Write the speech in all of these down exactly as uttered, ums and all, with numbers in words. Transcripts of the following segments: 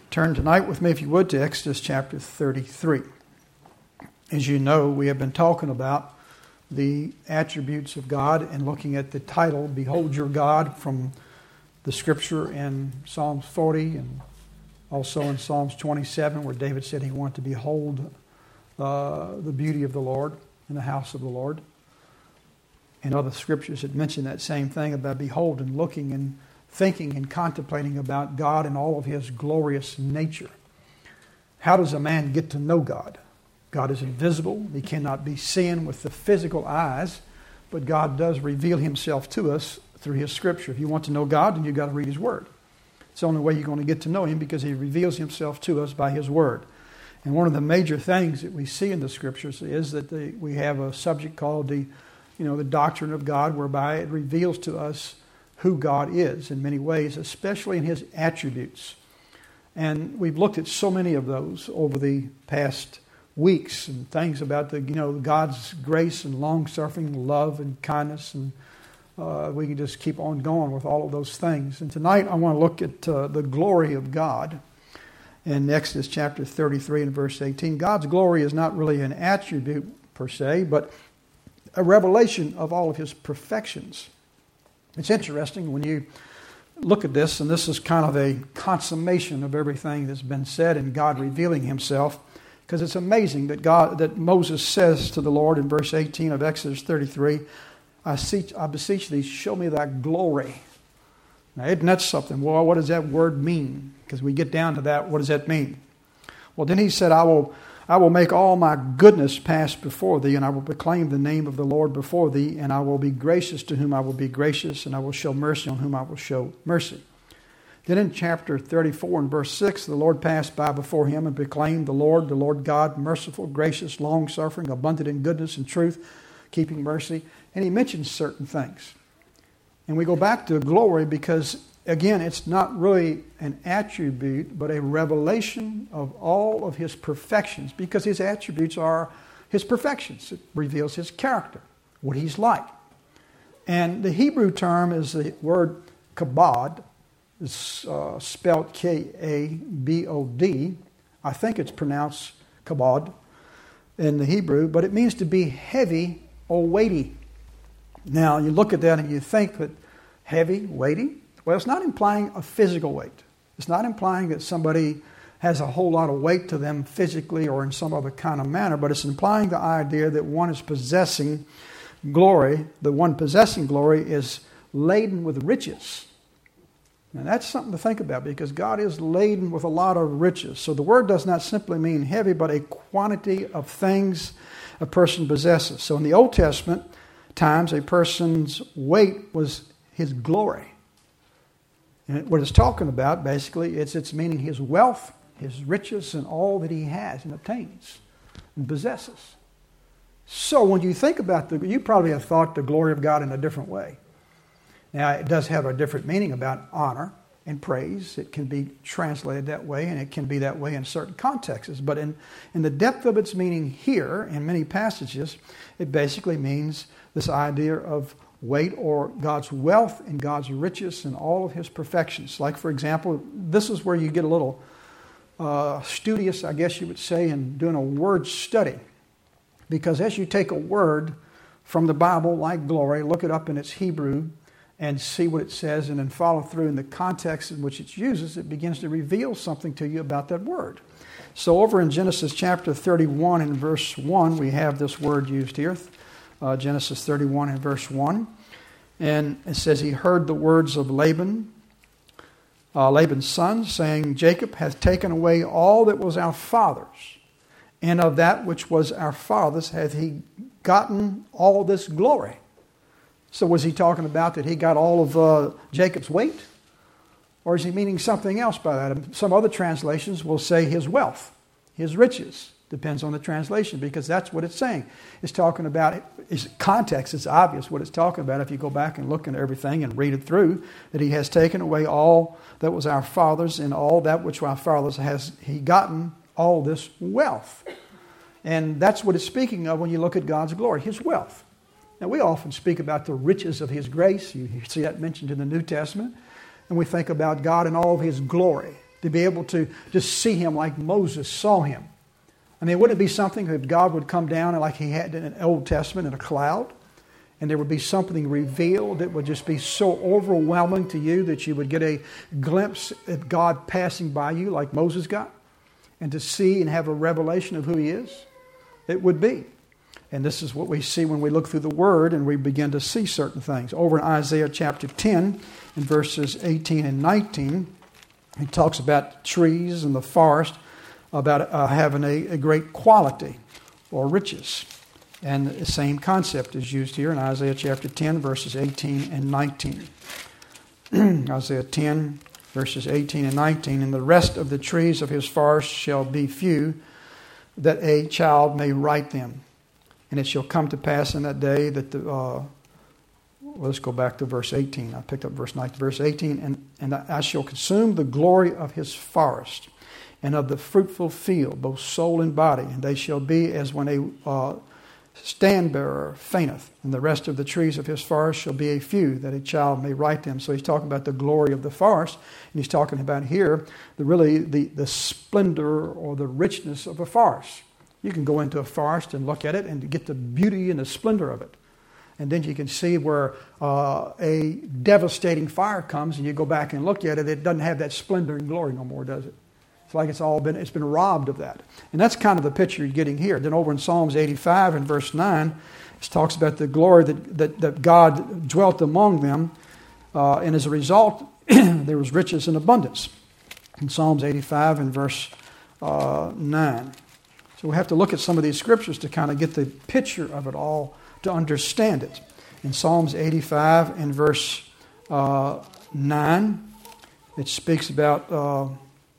Turn tonight with me, if you would, to Exodus chapter thirty-three. As you know, we have been talking about the attributes of God and looking at the title, Behold Your God, from the scripture in Psalms forty and also in Psalms twenty-seven, where David said he wanted to behold uh, the beauty of the Lord in the house of the Lord. And other scriptures had mentioned that same thing about behold and looking and thinking and contemplating about God and all of His glorious nature. How does a man get to know God? God is invisible. He cannot be seen with the physical eyes, but God does reveal Himself to us through His Scripture. If you want to know God, then you've got to read His Word. It's the only way you're going to get to know Him, because He reveals Himself to us by His Word. And one of the major things that we see in the Scriptures is that the, we have a subject called the, you know, the doctrine of God, whereby it reveals to us who God is in many ways, especially in His attributes. And we've looked at so many of those over the past weeks, and things about the, you know, God's grace and long-suffering, love and kindness, and uh, we can just keep on going with all of those things. And tonight I want to look at uh, the glory of God in Exodus chapter thirty-three and verse eighteen. God's glory is not really an attribute per se, but a revelation of all of His perfections. It's interesting when you look at this, and this is kind of a consummation of everything that's been said and God revealing Himself, because it's amazing that God, that Moses says to the Lord in verse eighteen of Exodus thirty-three, I, seek, I beseech thee, show me thy glory. Now, isn't that something? Well, what does that word mean? Because we get down to that, what does that mean? Well, then he said, I will I will make all my goodness pass before thee, and I will proclaim the name of the Lord before thee, and I will be gracious to whom I will be gracious, and I will show mercy on whom I will show mercy. Then in chapter thirty-four and verse six, the Lord passed by before him and proclaimed, the Lord, the Lord God, merciful, gracious, long-suffering, abundant in goodness and truth, keeping mercy. And he mentions certain things. And we go back to glory because, again, it's not really an attribute, but a revelation of all of His perfections, because His attributes are His perfections. It reveals His character, what He's like. And the Hebrew term is the word kabod. It's uh, spelled K A B O D. I think it's pronounced kabod in the Hebrew, but it means to be heavy or weighty. Now, you look at that and you think that heavy, weighty, well, it's not implying a physical weight. It's not implying that somebody has a whole lot of weight to them physically or in some other kind of manner, but it's implying the idea that one is possessing glory. The one possessing glory is laden with riches. Now, that's something to think about, because God is laden with a lot of riches. So the word does not simply mean heavy, but a quantity of things a person possesses. So in the Old Testament times, a person's weight was his glory. And what it's talking about, basically, it's it's meaning his wealth, his riches, and all that he has and obtains and possesses. So when you think about the, you probably have thought the glory of God in a different way. Now, it does have a different meaning about honor and praise. It can be translated that way, and it can be that way in certain contexts. But in, in the depth of its meaning here, in many passages, it basically means this idea of weight, or God's wealth and God's riches and all of His perfections. Like, for example, this is where you get a little uh, studious, I guess you would say, in doing a word study. Because as you take a word from the Bible, like glory, look it up in its Hebrew and see what it says, and then follow through in the context in which it uses, it begins to reveal something to you about that word. So over in Genesis chapter thirty-one and verse one, we have this word used here. Uh, Genesis thirty-one and verse one. And it says, he heard the words of Laban, uh, Laban's son, saying, Jacob hath taken away all that was our father's, and of that which was our father's hath he gotten all this glory. So was he talking about that he got all of uh, Jacob's weight? Or is he meaning something else by that? Some other translations will say his wealth, his riches. Depends on the translation, because that's what it's saying. It's talking about, its context, it's obvious what it's talking about if you go back and look at everything and read it through, that he has taken away all that was our father's, and all that which our father's has he gotten all this wealth. And that's what it's speaking of when you look at God's glory, His wealth. Now, we often speak about the riches of His grace. You see that mentioned in the New Testament. And we think about God in all of His glory. to be able to just see him like Moses saw him. I mean, wouldn't it be something if God would come down like he had in the Old Testament in a cloud, and there would be something revealed that would just be so overwhelming to you that you would get a glimpse of God passing by you like Moses got, and to see and have a revelation of who he is? It would be. And this is what we see when we look through the Word and we begin to see certain things. Over in Isaiah chapter ten, in verses eighteen and nineteen, he talks about trees and the forest, about uh, having a, a great quality or riches. And the same concept is used here in Isaiah chapter ten, verses eighteen and nineteen. Isaiah ten, verses eighteen and nineteen. And the rest of the trees of his forest shall be few, that a child may write them. And it shall come to pass in that day that the... Uh, well, let's go back to verse eighteen. I picked up verse nineteen. Verse eighteen, and, and I shall consume the glory of his forest and of the fruitful field, both soul and body. And they shall be as when a uh, stand-bearer fainteth. And the rest of the trees of his forest shall be a few, that a child may write them. So he's talking about the glory of the forest. And he's talking about here the really the, the splendor or the richness of a forest. You can go into a forest and look at it and get the beauty and the splendor of it. And then you can see where uh, a devastating fire comes and you go back and look at it, it doesn't have that splendor and glory no more, does it? It's like it's all been, it's been robbed of that. And that's kind of the picture you're getting here. Then over in Psalms eighty-five and verse nine, it talks about the glory that, that, that God dwelt among them. Uh, and as a result, there was riches and abundance. In Psalms eighty-five and verse uh, nine. So we have to look at some of these scriptures to kind of get the picture of it all, to understand it. In Psalms eighty-five and verse uh, nine, it speaks about uh,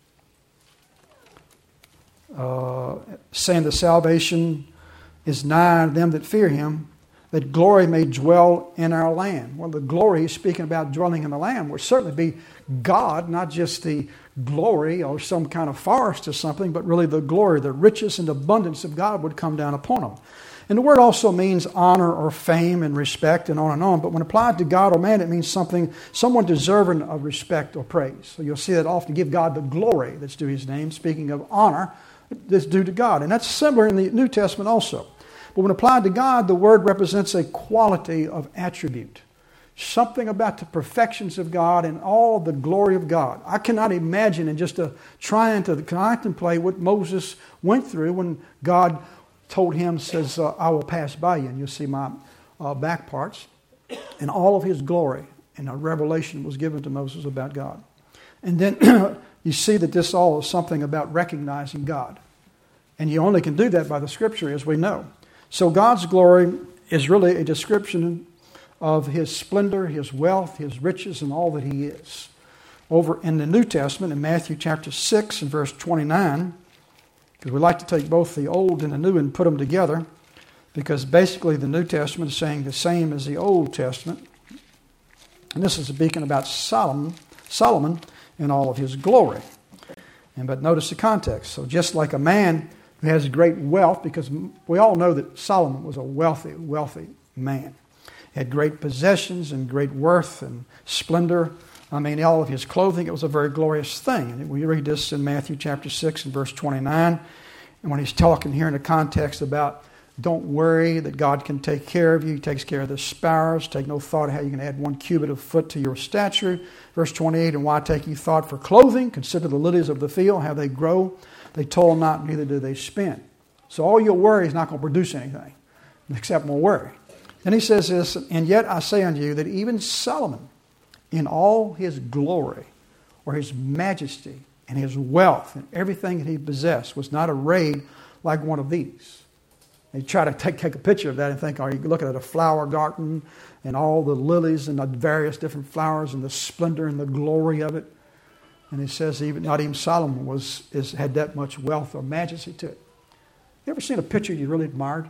uh, saying the salvation is nigh to them that fear him, that glory may dwell in our land. Well, the glory he's speaking about dwelling in the land would certainly be God, not just the glory or some kind of forest or something, but really the glory, the riches and abundance of God would come down upon them. And the word also means honor or fame and respect and on and on. But when applied to God or man, it means something, someone deserving of respect or praise. So you'll see that often, give God the glory that's due his name. Speaking of honor, that's due to God. And that's similar in the New Testament also. But when applied to God, the word represents a quality of attribute. Something about the perfections of God and all the glory of God. I cannot imagine in just a, trying to contemplate what Moses went through when God told him, says, uh, I will pass by you, and you'll see my uh, back parts. And all of his glory and a revelation was given to Moses about God. And then you see that this all is something about recognizing God. And you only can do that by the Scripture, as we know. So God's glory is really a description of his splendor, his wealth, his riches, and all that he is. Over in the New Testament, in Matthew chapter six and verse twenty-nine, because we like to take both the Old and the New and put them together, because basically the New Testament is saying the same as the Old Testament. And this is speaking about Solomon, Solomon in all of his glory. And but notice the context. So just like a man who has great wealth, because we all know that Solomon was a wealthy, wealthy man. He had great possessions and great worth and splendor. I mean, all of his clothing, it was a very glorious thing. And we read this in Matthew chapter six and verse twenty-nine. And when he's talking here in the context about don't worry that God can take care of you. He takes care of the sparrows. Take no thought how you can add one cubit of foot to your stature. Verse twenty-eight, and why take ye thought for clothing? Consider the lilies of the field, how they grow. They toil not, neither do they spin. So all your worry is not going to produce anything except more worry. Then he says this, and yet I say unto you that even Solomon, in all his glory, or his majesty, and his wealth, and everything that he possessed, was not arrayed like one of these. And you try to take, take a picture of that and think, are you looking at a flower garden, and all the lilies and the various different flowers, and the splendor and the glory of it? And he says even not even Solomon was is, had that much wealth or majesty to it. You ever seen a picture you really admired?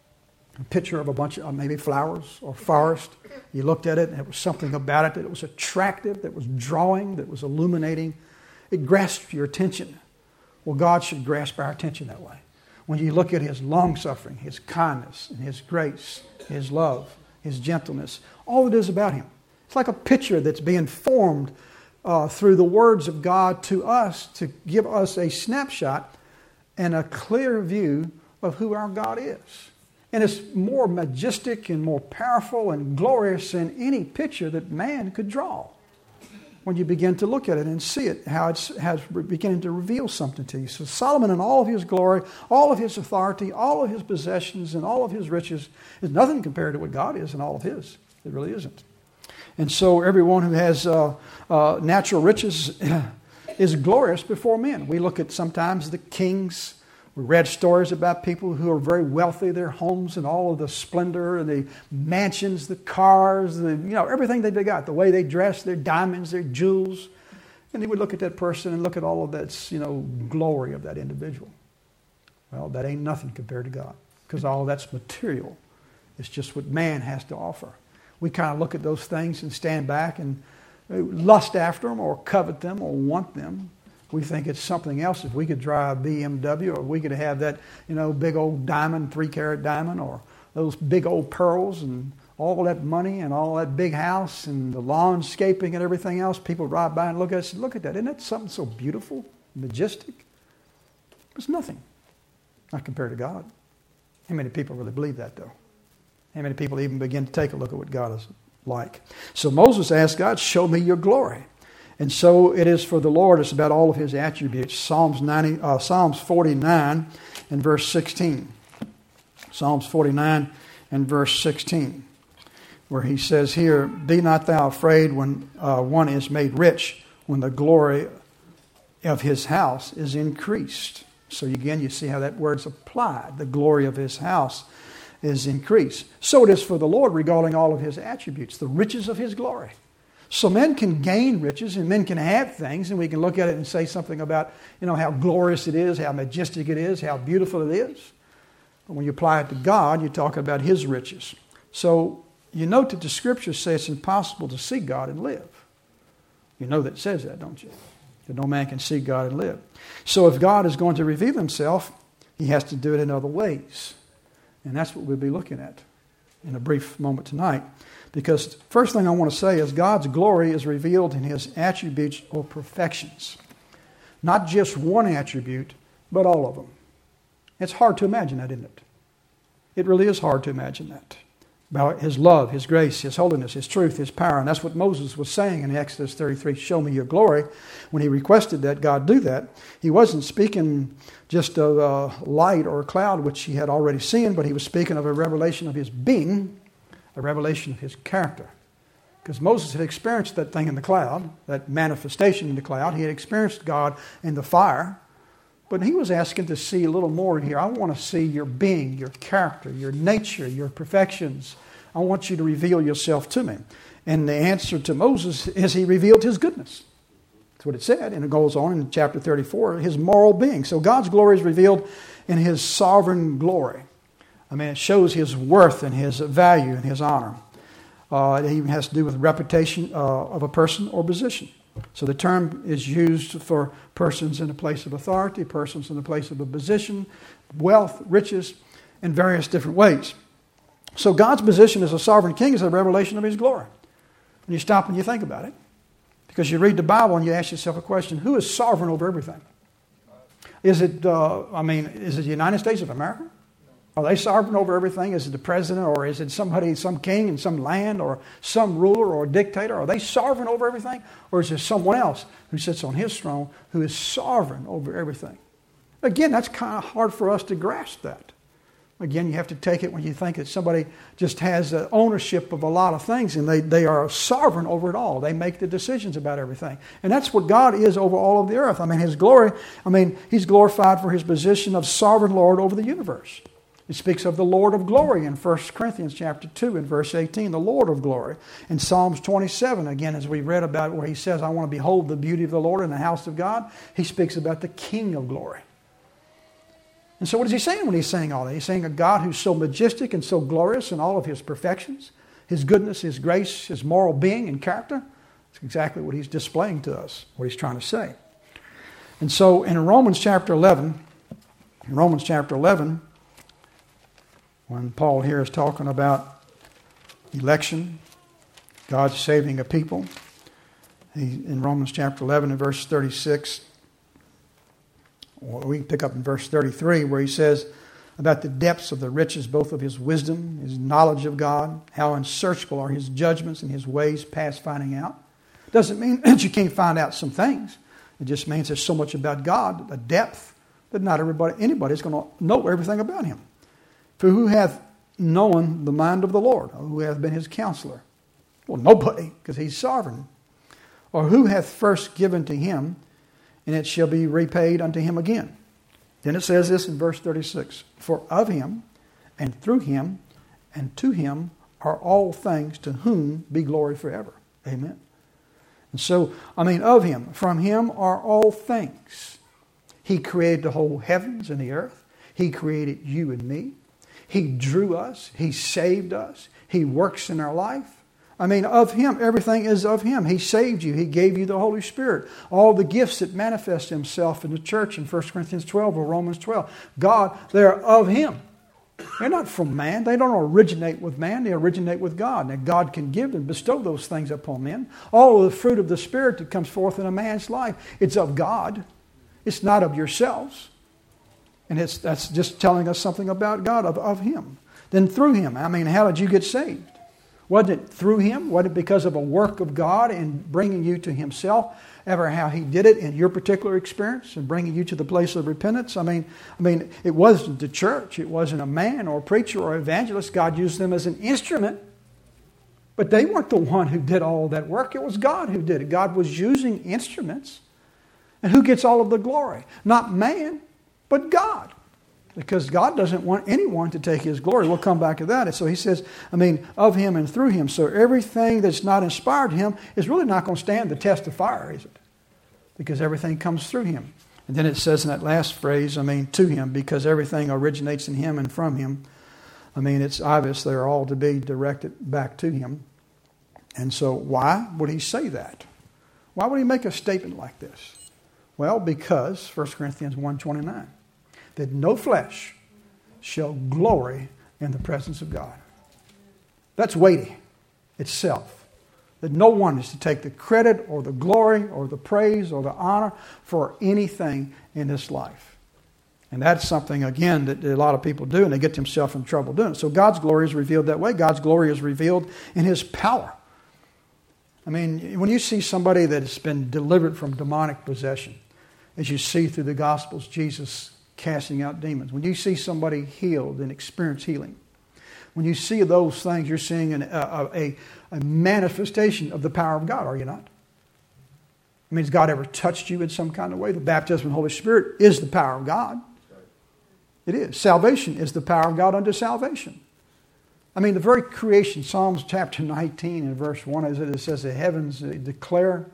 A picture of a bunch of maybe flowers or forest. You looked at it and there was something about it that was attractive, that was drawing, that was illuminating. It grasped your attention. Well, God should grasp our attention that way. When you look at his long-suffering, his kindness, and his grace, his love, his gentleness, all it is about him. It's like a picture that's being formed uh, through the words of God to us to give us a snapshot and a clear view of who our God is. And it's more majestic and more powerful and glorious than any picture that man could draw. When you begin to look at it and see it, how it's, how it's beginning to reveal something to you. So Solomon in all of his glory, all of his authority, all of his possessions, and all of his riches is nothing compared to what God is in all of his. It really isn't. And so everyone who has uh, uh, natural riches is glorious before men. We look at sometimes the kings. We read stories about people who are very wealthy, their homes and all of the splendor and the mansions, the cars, the, you know, everything that they got, the way they dress, their diamonds, their jewels. And they would look at that person and look at all of that, you know, glory of that individual. Well, that ain't nothing compared to God, because all that's material. It's just what man has to offer. We kind of look at those things and stand back and lust after them or covet them or want them. We think it's something else. If we could drive a B M W, or we could have that, you know, big old diamond, three carat diamond, or those big old pearls and all that money and all that big house and the landscaping and everything else, people ride by and look at us and look at that. Isn't that something so beautiful, majestic? It's nothing. Not compared to God. How many people really believe that, though? How many people even begin to take a look at what God is like? So Moses asked God, show me your glory. And so it is for the Lord. It's about all of his attributes. Psalms ninety, uh, Psalms forty-nine and verse sixteen. Psalms forty-nine and verse sixteen, where he says here, be not thou afraid when uh, one is made rich, when the glory of his house is increased. So again, you see how that word's applied. The glory of his house is increased. So it is for the Lord regarding all of his attributes, the riches of his glory. So men can gain riches and men can have things, and we can look at it and say something about, you know, how glorious it is, how majestic it is, how beautiful it is. But when you apply it to God, you're talking about his riches. So you note that the scriptures say it's impossible to see God and live. You know that it says that, don't you? That no man can see God and live. So if God is going to reveal himself, he has to do it in other ways. And that's what we'll be looking at in a brief moment tonight. Because the first thing I want to say is God's glory is revealed in his attributes or perfections. Not just one attribute, but all of them. It's hard to imagine that, isn't it? It really is hard to imagine that. About his love, his grace, his holiness, his truth, his power. And that's what Moses was saying in Exodus thirty-three, show me your glory. When he requested that God do that, he wasn't speaking just of a light or a cloud, which he had already seen, but he was speaking of a revelation of his being, a revelation of his character. Because Moses had experienced that thing in the cloud, that manifestation in the cloud. He had experienced God in the fire. But he was asking to see a little more here. I want to see your being, your character, your nature, your perfections. I want you to reveal yourself to me. And the answer to Moses is he revealed his goodness. That's what it said. And it goes on in chapter thirty-four, his moral being. So God's glory is revealed in his sovereign glory. I mean, it shows his worth and his value and his honor. Uh, it even has to do with reputation uh, of a person or position. So the term is used for persons in a place of authority, persons in a place of a position, wealth, riches, in various different ways. So God's position as a sovereign king is a revelation of his glory. And you stop and you think about it. Because you read the Bible and you ask yourself a question, who is sovereign over everything? Is it, uh, I mean, is it the United States of America? Are they sovereign over everything? Is it the president, or is it somebody, some king in some land, or some ruler or dictator? Are they sovereign over everything? Or is there someone else who sits on his throne who is sovereign over everything? Again, that's kind of hard for us to grasp that. Again, you have to take it when you think that somebody just has ownership of a lot of things and they, they are sovereign over it all. They make the decisions about everything. And that's what God is over all of the earth. I mean, his glory, I mean, he's glorified for his position of sovereign Lord over the universe. It speaks of the Lord of glory in First Corinthians chapter two and verse eighteen, the Lord of glory. In Psalms twenty-seven, again, as we read about where he says, I want to behold the beauty of the Lord in the house of God, he speaks about the King of glory. And so what is he saying when he's saying all that? He's saying a God who's so majestic and so glorious in all of his perfections, his goodness, his grace, his moral being and character. That's exactly what he's displaying to us, what he's trying to say. And so in Romans chapter eleven, in Romans chapter eleven, when Paul here is talking about election, God saving a people, He, in Romans chapter eleven and verse thirty-six, or we can pick up in verse thirty-three where he says about the depths of the riches both of his wisdom, his knowledge of God, how unsearchable are his judgments and his ways past finding out. Doesn't mean that you can't find out some things. It just means there's so much about God, a depth, that not everybody, anybody is going to know everything about him. For who hath known the mind of the Lord? Or who hath been his counselor? Well, nobody, because he's sovereign. Or who hath first given to him, and it shall be repaid unto him again? Then it says this in verse thirty-six. For of him, and through him, and to him are all things, to whom be glory forever. Amen. And so, I mean, of him, from him are all things. He created the whole heavens and the earth. He created you and me. He drew us. He saved us. He works in our life. I mean, of him, everything is of him. He saved you. He gave you the Holy Spirit. All the gifts that manifest himself in the church in First Corinthians twelve or Romans twelve. God, they're of him. They're not from man. They don't originate with man. They originate with God. And God can give and bestow those things upon men. All of the fruit of the Spirit that comes forth in a man's life, it's of God. It's not of yourselves. And it's that's just telling us something about God, of, of him. Then through him, I mean, how did you get saved? Wasn't it through him? Wasn't it because of a work of God in bringing you to himself? Ever how he did it in your particular experience and bringing you to the place of repentance? I mean, I mean, it wasn't the church. It wasn't a man or a preacher or evangelist. God used them as an instrument. But they weren't the one who did all that work. It was God who did it. God was using instruments. And who gets all of the glory? Not man, but God. Because God doesn't want anyone to take his glory. We'll come back to that. And so he says, I mean, of him and through him. So everything that's not inspired him is really not going to stand the test of fire, is it? Because everything comes through him. And then it says in that last phrase, I mean, to him, because everything originates in him and from him. I mean, it's obvious they're all to be directed back to him. And so why would he say that? Why would he make a statement like this? Well, because First Corinthians one twenty-nine. That no flesh shall glory in the presence of God. That's weighty itself. That no one is to take the credit or the glory or the praise or the honor for anything in this life. And that's something, again, that a lot of people do, and they get themselves in trouble doing it. So God's glory is revealed that way. God's glory is revealed in his power. I mean, when you see somebody that has been delivered from demonic possession, as you see through the Gospels, Jesus casting out demons. When you see somebody healed and experience healing, when you see those things, you're seeing an, a, a, a manifestation of the power of God, are you not? I mean, has God ever touched you in some kind of way? The baptism of the Holy Spirit is the power of God. It is. Salvation is the power of God unto salvation. I mean, the very creation, Psalms chapter nineteen and verse one, as it says, the heavens declare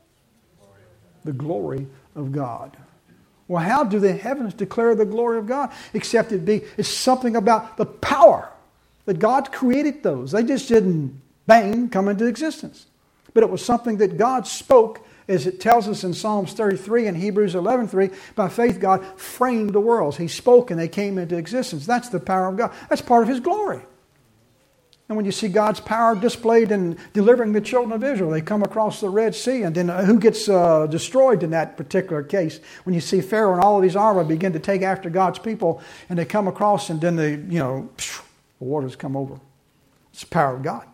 the glory of God. Well, how do the heavens declare the glory of God? Except it be, it's something about the power that God created those. They just didn't, bang, come into existence. But it was something that God spoke, as it tells us in Psalms thirty-three and Hebrews eleven three. By faith, God framed the worlds. He spoke and they came into existence. That's the power of God. That's part of his glory. And when you see God's power displayed in delivering the children of Israel, they come across the Red Sea, and then who gets uh, destroyed in that particular case? When you see Pharaoh and all of these army begin to take after God's people, and they come across, and then they, you know, the waters come over. It's the power of God.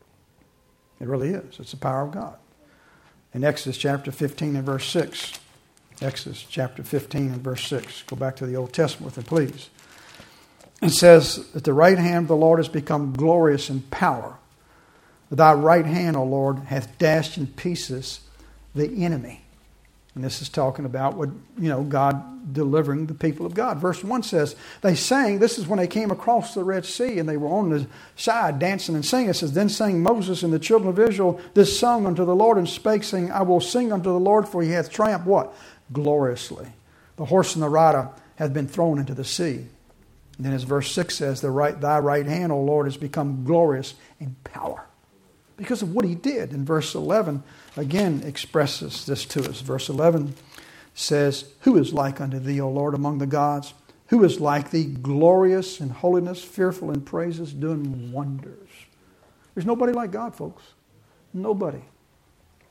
It really is. It's the power of God. In Exodus chapter fifteen and verse six, Exodus chapter fifteen and verse six. Go back to the Old Testament with me, please. It says that the right hand of the Lord has become glorious in power. Thy right hand, O Lord, hath dashed in pieces the enemy. And this is talking about what, you know, God delivering the people of God. Verse one says, they sang, this is when they came across the Red Sea and they were on the side dancing and singing. It says, then sang Moses and the children of Israel this song unto the Lord, and spake, saying, I will sing unto the Lord, for he hath triumphed what? Gloriously. The horse and the rider hath been thrown into the sea. And then as verse six says, the right, thy right hand, O Lord, has become glorious in power. Because of what he did. And verse eleven again expresses this to us. Verse eleven says, who is like unto thee, O Lord, among the gods? Who is like thee, glorious in holiness, fearful in praises, doing wonders? There's nobody like God, folks. Nobody.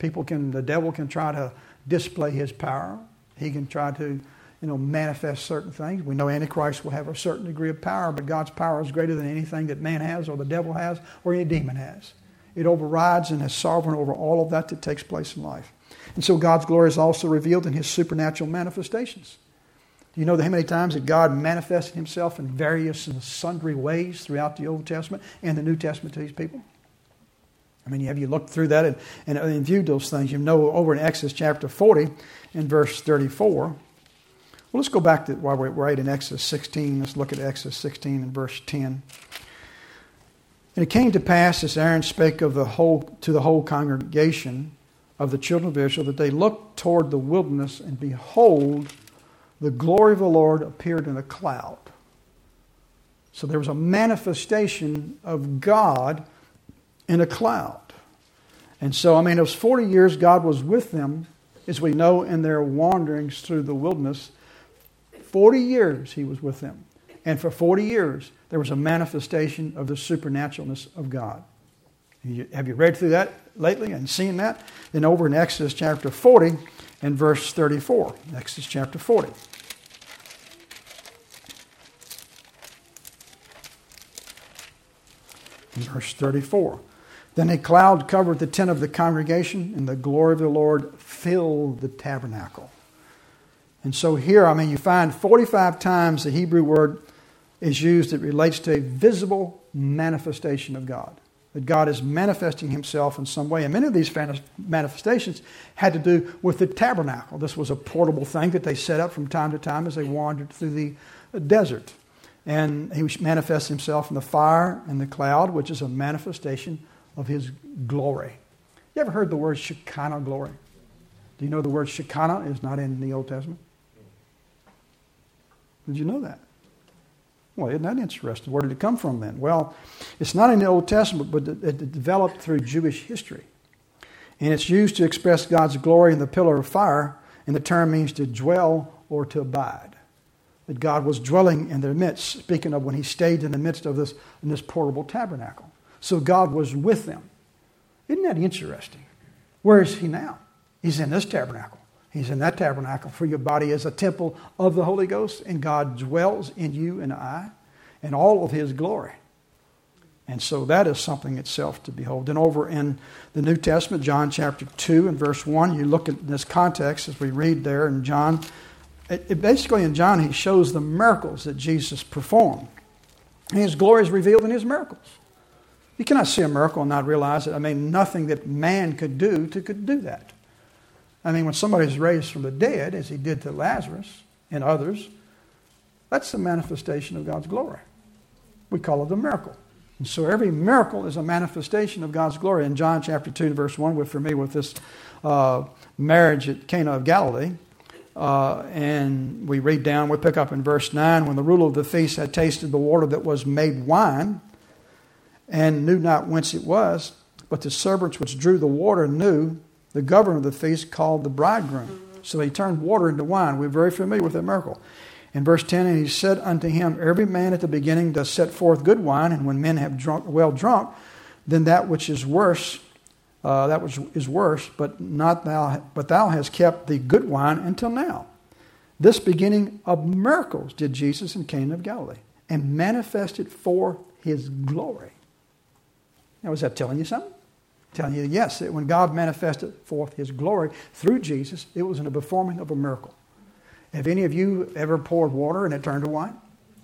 People can, the devil can try to display his power. He can try to, you know, manifest certain things. We know Antichrist will have a certain degree of power, but God's power is greater than anything that man has or the devil has or any demon has. It overrides and is sovereign over all of that that takes place in life. And so God's glory is also revealed in his supernatural manifestations. Do you know that how many times that God manifested himself in various and sundry ways throughout the Old Testament and the New Testament to these people? I mean, have you looked through that and, and, and viewed those things? You know, over in Exodus chapter forty and verse thirty-four. Well, let's go back to while we're right in Exodus sixteen. Let's look at Exodus sixteen and verse ten. And it came to pass, as Aaron spake of the whole to the whole congregation of the children of Israel, that they looked toward the wilderness, and behold, the glory of the Lord appeared in a cloud. So there was a manifestation of God in a cloud. And so, I mean, it was forty years God was with them, as we know, in their wanderings through the wilderness. forty years he was with them. And for forty years, there was a manifestation of the supernaturalness of God. Have you read through that lately and seen that? Then over in Exodus chapter forty and verse thirty-four. Exodus chapter forty. In verse thirty-four. Then a cloud covered the tent of the congregation, and the glory of the Lord filled the tabernacle. And so here, I mean, you find forty-five times the Hebrew word is used that relates to a visible manifestation of God. That God is manifesting himself in some way. And many of these manifestations had to do with the tabernacle. This was a portable thing that they set up from time to time as they wandered through the desert. And he manifests himself in the fire and the cloud, which is a manifestation of his glory. You ever heard the word Shekinah glory? Do you know the word Shekinah is not in the Old Testament? Did you know that? Well, isn't that interesting? Where did it come from then? Well, it's not in the Old Testament, but it developed through Jewish history. And it's used to express God's glory in the pillar of fire, and the term means to dwell or to abide. That God was dwelling in their midst, speaking of when he stayed in the midst of this, in this portable tabernacle. So God was with them. Isn't that interesting? Where is he now? He's in this tabernacle. He's in that tabernacle, for your body is a temple of the Holy Ghost, and God dwells in you and I, and all of his glory. And so that is something itself to behold. And over in the New Testament, John chapter two and verse one, you look at this context as we read there in John. It, it basically in John, he shows the miracles that Jesus performed. And his glory is revealed in his miracles. You cannot see a miracle and not realize it. I mean, nothing that man could do to could do that. I mean, when somebody is raised from the dead, as he did to Lazarus and others, that's the manifestation of God's glory. We call it a miracle. And so every miracle is a manifestation of God's glory. In John chapter two and verse one, we're familiar with this uh, marriage at Cana of Galilee. Uh, and we read down, we pick up in verse nine, when the ruler of the feast had tasted the water that was made wine, and knew not whence it was, but the servants which drew the water knew. The governor of the feast called the bridegroom. So he turned water into wine. We're very familiar with that miracle. In verse ten, and he said unto him, every man at the beginning does set forth good wine, and when men have drunk, well drunk, then that which is worse, uh, that which is worse, but not thou, but thou hast kept the good wine until now. This beginning of miracles did Jesus in Cana of Galilee, and manifested for his glory. Now, is that telling you something? Telling you, yes, that when God manifested forth his glory through Jesus, it was in the performing of a miracle. Have any of you ever poured water and it turned to wine?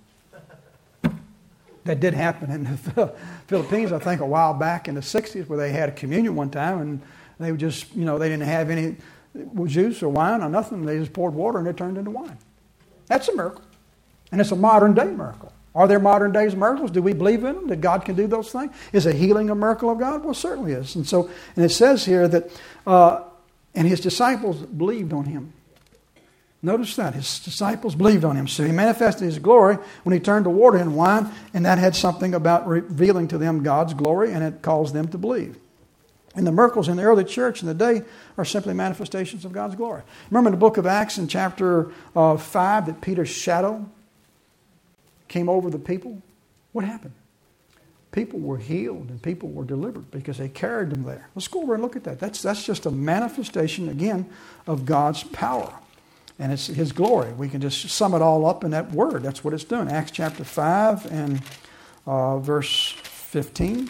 That did happen in the Philippines, I think, a while back in the sixties, where they had a communion one time, and they would just, you know, they didn't have any juice or wine or nothing. They just poured water and it turned into wine. That's a miracle. And it's a modern day miracle. Are there modern days miracles? Do we believe in them, that God can do those things? Is a healing a miracle of God? Well, it certainly is. And so, and it says here that, uh, and his disciples believed on him. Notice that. His disciples believed on him. So he manifested his glory when he turned the water into wine, and that had something about revealing to them God's glory, and it caused them to believe. And the miracles in the early church in the day are simply manifestations of God's glory. Remember in the book of Acts in chapter uh, five that Peter's shadow came over the people? What happened? people were healed and people were delivered because they carried them there. Let's go over and look at that. That's, that's just a manifestation, again, of God's power. And it's His glory. We can just sum it all up in that word. That's what it's doing. Acts chapter five and uh, verse fifteen.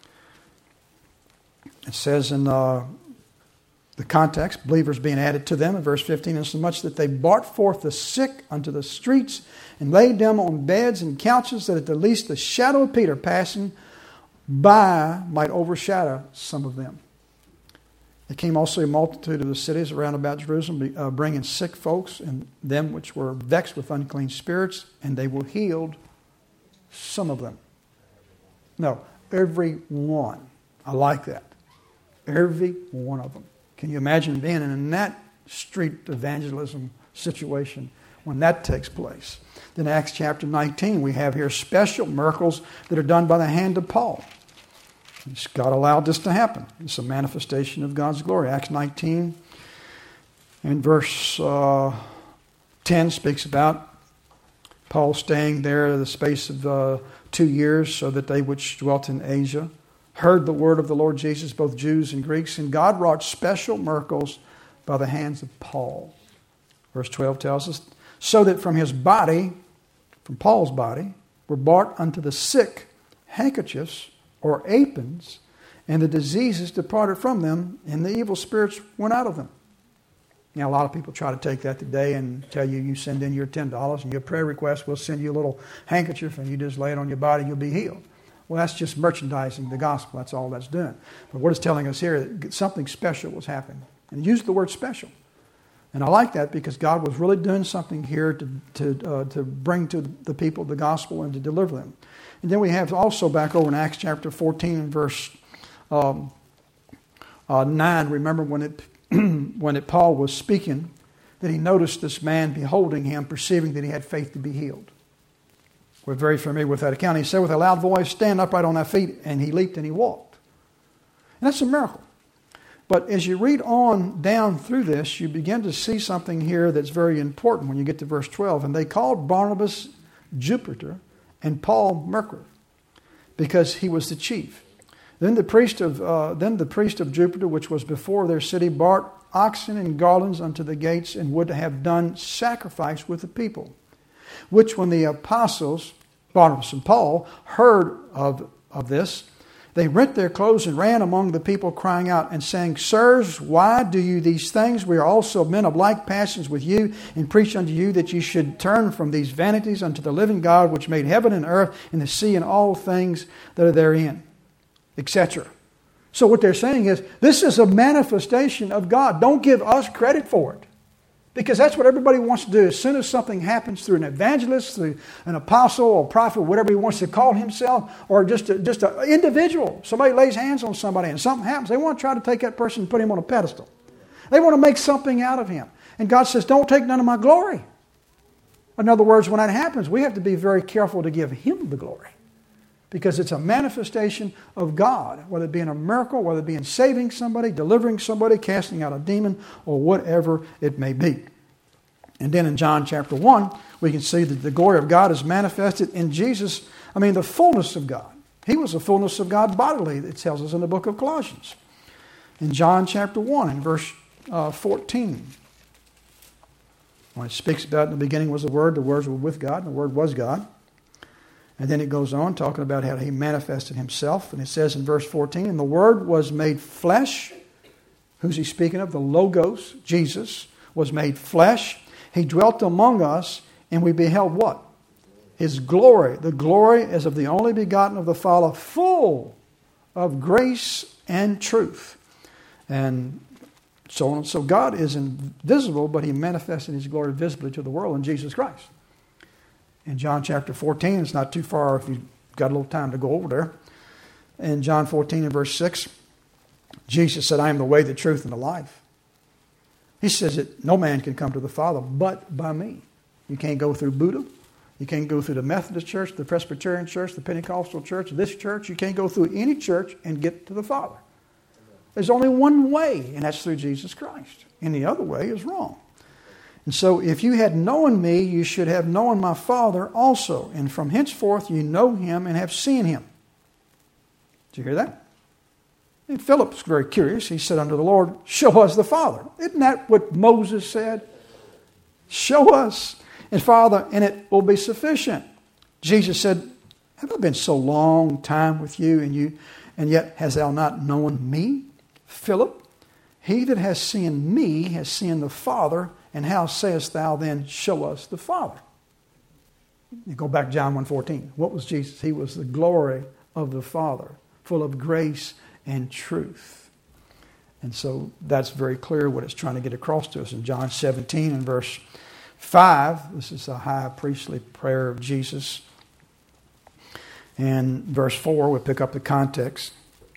It says in uh, the context, believers being added to them in verse fifteen, insomuch that they brought forth the sick unto the streets and laid them on beds and couches, that at the least the shadow of Peter passing by might overshadow some of them. There came also a multitude of the cities around about Jerusalem, uh, bringing sick folks and them which were vexed with unclean spirits, and they were healed, some of them. No, every one. I like that. Every one of them. Can you imagine being in that street evangelism situation when that takes place? Then Acts chapter nineteen, we have here special miracles that are done by the hand of Paul. God allowed this to happen. It's a manifestation of God's glory. Acts nineteen and verse uh, ten speaks about Paul staying there the space of uh, two years so that they which dwelt in Asia heard the word of the Lord Jesus, both Jews and Greeks, and God wrought special miracles by the hands of Paul. Verse twelve tells us, so that from his body, from Paul's body, were brought unto the sick handkerchiefs or aprons, and the diseases departed from them, and the evil spirits went out of them. Now, a lot of people try to take that today and tell you, you send in your ten dollars and your prayer request, we'll send you a little handkerchief and you just lay it on your body, you'll be healed. Well, that's just merchandising the gospel. That's all that's doing. But what it's telling us here, that something special was happening. And it used the word special. And I like that because God was really doing something here to to uh, to bring to the people the gospel and to deliver them. And then we have also back over in Acts chapter fourteen and verse um, uh, nine. Remember when it when it Paul was speaking, that he noticed this man beholding him, perceiving that he had faith to be healed. We're very familiar with that account. He said with a loud voice, stand upright on thy feet, and he leaped and he walked. And that's a miracle. But as you read on down through this, you begin to see something here that's very important when you get to verse twelve. And they called Barnabas Jupiter and Paul Mercury, because he was the chief. Then the priest of uh, then the priest of Jupiter, which was before their city, brought oxen and garlands unto the gates, and would have done sacrifice with the people. Which when the apostles, Barnabas and Paul, heard of, of this, they rent their clothes and ran among the people, crying out and saying, Sirs, why do you these things? We are also men of like passions with you, and preach unto you that you should turn from these vanities unto the living God, which made heaven and earth and the sea and all things that are therein, et cetera. So what they're saying is, this is a manifestation of God. Don't give us credit for it. Because that's what everybody wants to do. As soon as something happens through an evangelist, through an apostle or prophet, whatever he wants to call himself, or just a, just an individual, somebody lays hands on somebody and something happens, they want to try to take that person and put him on a pedestal. They want to make something out of him. And God says, don't take none of my glory. In other words, when that happens, we have to be very careful to give him the glory. Because it's a manifestation of God, whether it be in a miracle, whether it be in saving somebody, delivering somebody, casting out a demon, or whatever it may be. And then in John chapter one, we can see that the glory of God is manifested in Jesus. I mean, the fullness of God. He was the fullness of God bodily, it tells us in the book of Colossians. In John chapter one, in verse uh, fourteen, when it speaks about in the beginning was the Word, the words were with God, and the Word was God. And then it goes on talking about how he manifested himself. And it says in verse fourteen, and the Word was made flesh. Who's he speaking of? The Logos, Jesus, was made flesh. He dwelt among us, and we beheld what? His glory. The glory as of the only begotten of the Father, full of grace and truth. And so on. So God is invisible, but he manifested his glory visibly to the world in Jesus Christ. In John chapter fourteen, it's not too far if you've got a little time to go over there. In John fourteen and verse six, Jesus said, I am the way, the truth, and the life. He says that no man can come to the Father but by me. You can't go through Buddha. You can't go through the Methodist church, the Presbyterian church, the Pentecostal church, this church. You can't go through any church and get to the Father. There's only one way, and that's through Jesus Christ. Any other way is wrong. And so if you had known me, you should have known my Father also. And from henceforth you know him and have seen him. Did you hear that? And Philip was very curious. He said unto the Lord, show us the Father. Isn't that what Moses said? Show us, and Father, and it will be sufficient. Jesus said, have I been so long time with you, and you, and yet hast thou not known me, Philip? He that has seen me has seen the Father, and how sayest thou then, show us the Father? You go back to John one fourteen. What was Jesus? He was the glory of the Father, full of grace and truth. And so that's very clear what it's trying to get across to us in John seventeen and verse five. This is a high priestly prayer of Jesus. And verse four, we pick up the context.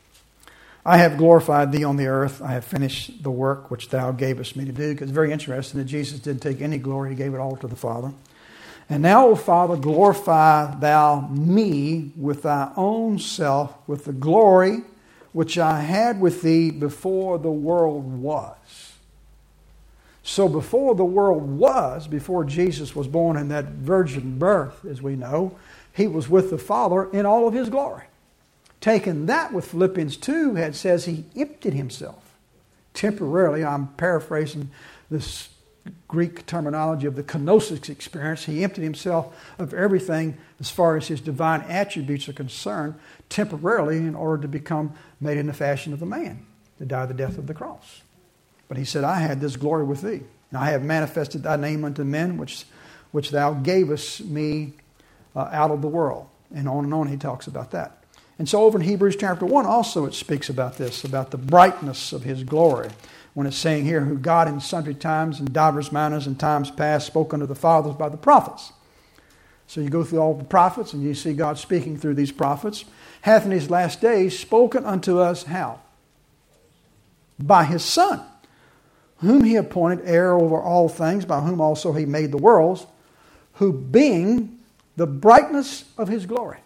I have glorified thee on the earth. I have finished the work which thou gavest me to do. Because it's very interesting that Jesus didn't take any glory. He gave it all to the Father. And now, O Father, glorify thou me with thy own self, with the glory which I had with thee before the world was. So before the world was, before Jesus was born in that virgin birth, as we know, he was with the Father in all of his glory. Taking that with Philippians two, it says he emptied himself temporarily. I'm paraphrasing this Greek terminology of the kenosis experience. He emptied himself of everything as far as his divine attributes are concerned temporarily in order to become made in the fashion of the man, to die the death of the cross. But he said, I had this glory with thee, and I have manifested thy name unto men, which, which thou gavest me uh, out of the world. And on and on he talks about that. And so over in Hebrews chapter one also it speaks about this, about the brightness of his glory. When it's saying here, who God in sundry times and divers manners and times past spoke unto the fathers by the prophets. So you go through all the prophets and you see God speaking through these prophets. Hath in these last days spoken unto us how? By his Son, whom he appointed heir over all things, by whom also he made the worlds, who being the brightness of his glory,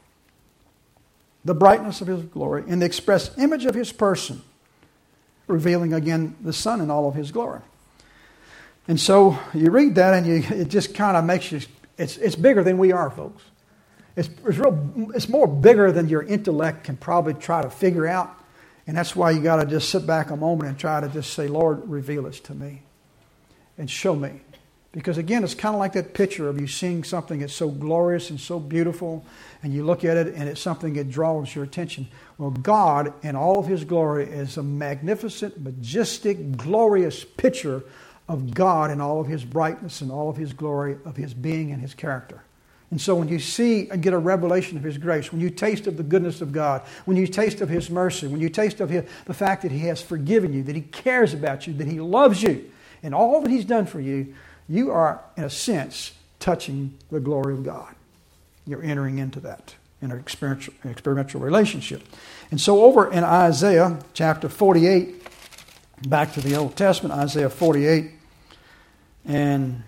the brightness of his glory, in the express image of his person, revealing again the Son in all of his glory. And so you read that and you, it just kind of makes you, it's it's bigger than we are, folks. It's, it's, real, it's more bigger than your intellect can probably try to figure out. And that's why you got to just sit back a moment and try to just say, Lord, reveal this to me and show me. Because again, it's kind of like that picture of you seeing something that's so glorious and so beautiful, and you look at it and it's something that draws your attention. Well, God in all of his glory is a magnificent, majestic, glorious picture of God in all of his brightness and all of his glory of his being and his character. And so when you see and get a revelation of his grace, when you taste of the goodness of God, when you taste of his mercy, when you taste of his, the fact that he has forgiven you, that he cares about you, that he loves you, and all that he's done for you, you are, in a sense, touching the glory of God. You're entering into that in an experiential, experiential relationship. And so over in Isaiah chapter forty-eight, back to the Old Testament, Isaiah forty-eight, and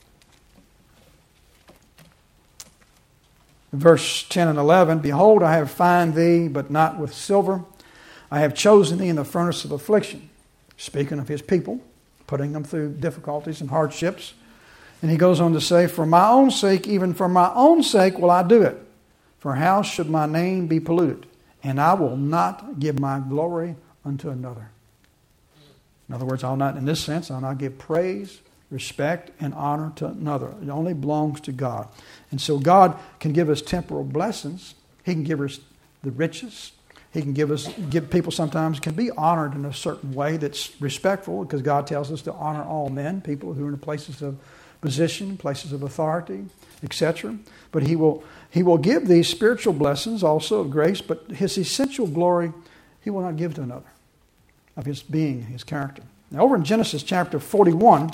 verse ten and eleven, behold, I have found thee, but not with silver. I have chosen thee in the furnace of affliction. Speaking of his people, putting them through difficulties and hardships. And he goes on to say, for my own sake, even for my own sake will I do it. For how should my name be polluted? And I will not give my glory unto another. In other words, I'll not, in this sense, I'll not give praise, respect, and honor to another. It only belongs to God. And so God can give us temporal blessings. He can give us the riches. He can give us, give people sometimes can be honored in a certain way that's respectful, because God tells us to honor all men, people who are in places of position, places of authority, et cetera. But He will He will give these spiritual blessings also of grace, but His essential glory He will not give to another, of His being, His character. Now over in Genesis chapter forty-one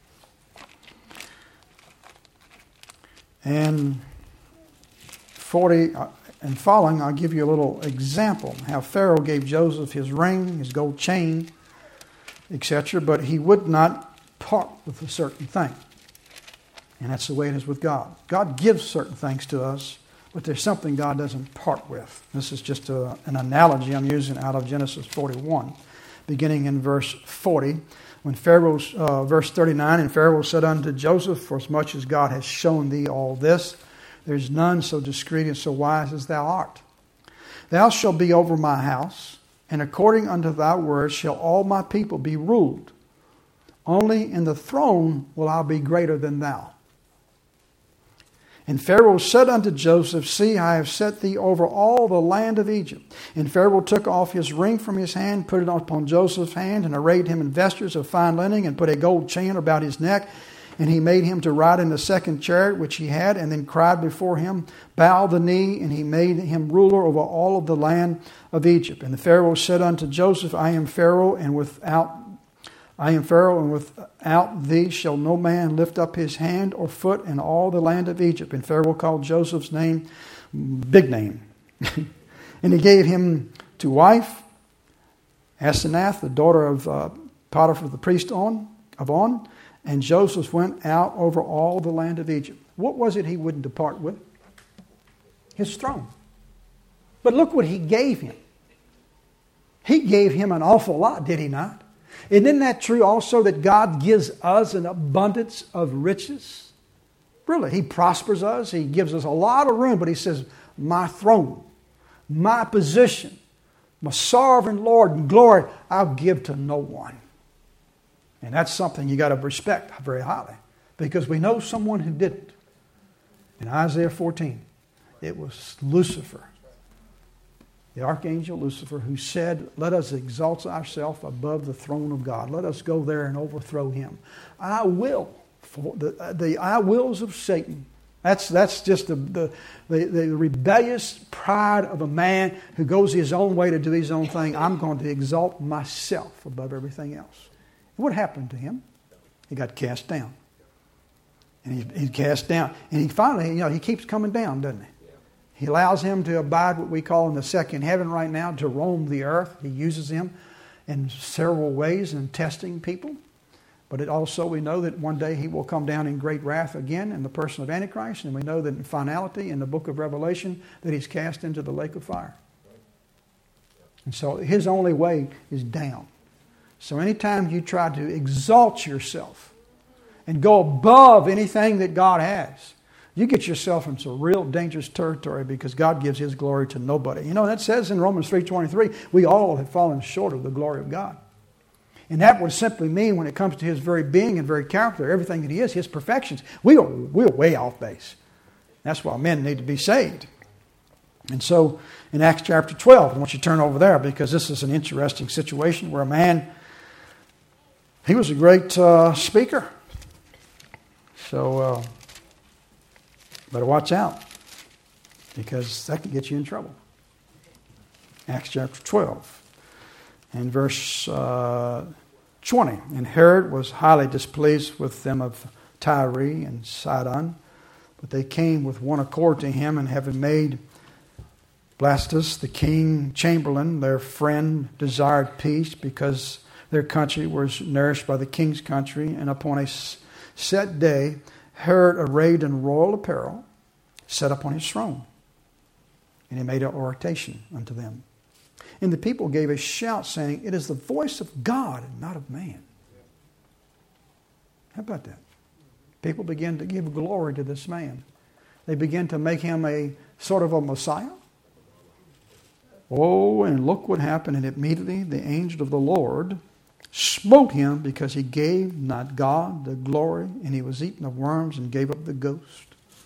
and forty and following, I'll give you a little example how Pharaoh gave Joseph his ring, his gold chain, et cetera, but he would not part with a certain thing. And that's the way it is with God. God gives certain things to us, but there's something God doesn't part with. This is just a, an analogy I'm using out of Genesis forty-one, beginning in verse forty. When Pharaoh's, uh, verse thirty-nine, and Pharaoh said unto Joseph, for as much as God has shown thee all this, there's none so discreet and so wise as thou art. Thou shalt be over my house, and according unto thy word shall all my people be ruled. Only in the throne will I be greater than thou. And Pharaoh said unto Joseph, See, I have set thee over all the land of Egypt. And Pharaoh took off his ring from his hand, put it upon Joseph's hand, and arrayed him in vestures of fine linen, and put a gold chain about his neck. And he made him to ride in the second chariot which he had, and then cried before him, Bow the knee, and he made him ruler over all of the land of Egypt. And the Pharaoh said unto Joseph, I am Pharaoh, and without I am Pharaoh, and without thee shall no man lift up his hand or foot in all the land of Egypt. And Pharaoh called Joseph's name, big name. And he gave him to wife Asenath, the daughter of uh, Potiphar the priest on, of On. And Joseph went out over all the land of Egypt. What was it he wouldn't depart with? His throne. But look what he gave him. He gave him an awful lot, did he not? And isn't that true also that God gives us an abundance of riches? Really, He prospers us. He gives us a lot of room, but He says, my throne, my position, my sovereign Lord and glory, I'll give to no one. And that's something you got to respect very highly, because we know someone who didn't. In Isaiah fourteen, it was Lucifer, the archangel Lucifer, who said, let us exalt ourselves above the throne of God. Let us go there and overthrow him. I will, for the, the I wills of Satan. That's that's just the, the, the, the rebellious pride of a man who goes his own way to do his own thing. I'm going to exalt myself above everything else. And what happened to him? He got cast down. And he, he cast down. And he finally, you know, he keeps coming down, doesn't he? He allows him to abide what we call in the second heaven right now, to roam the earth. He uses him in several ways in testing people. But it also, we know that one day he will come down in great wrath again in the person of Antichrist. And we know that in finality, in the book of Revelation, that he's cast into the lake of fire. And so his only way is down. So anytime you try to exalt yourself and go above anything that God has, you get yourself into some real dangerous territory, because God gives His glory to nobody. You know, that says in Romans three twenty-three, we all have fallen short of the glory of God. And that would simply mean, when it comes to His very being and very character, everything that He is, His perfections, we are, we're way off base. That's why men need to be saved. And so in Acts chapter twelve, I want you to turn over there, because this is an interesting situation where a man, he was a great uh, speaker. So uh, better watch out, because that can get you in trouble. Acts chapter twelve and verse uh, twenty. And Herod was highly displeased with them of Tyre and Sidon, but they came with one accord to him, and having made Blastus the king chamberlain, their friend, desired peace, because their country was nourished by the king's country. And upon a set day, Herod, arrayed in royal apparel, sat upon his throne, and he made an oration unto them. And the people gave a shout, saying, It is the voice of God and not of man. How about that? People began to give glory to this man. They began to make him a sort of a Messiah. Oh, and look what happened. And immediately the angel of the Lord smote him, because he gave not God the glory, and he was eaten of worms and gave up the ghost.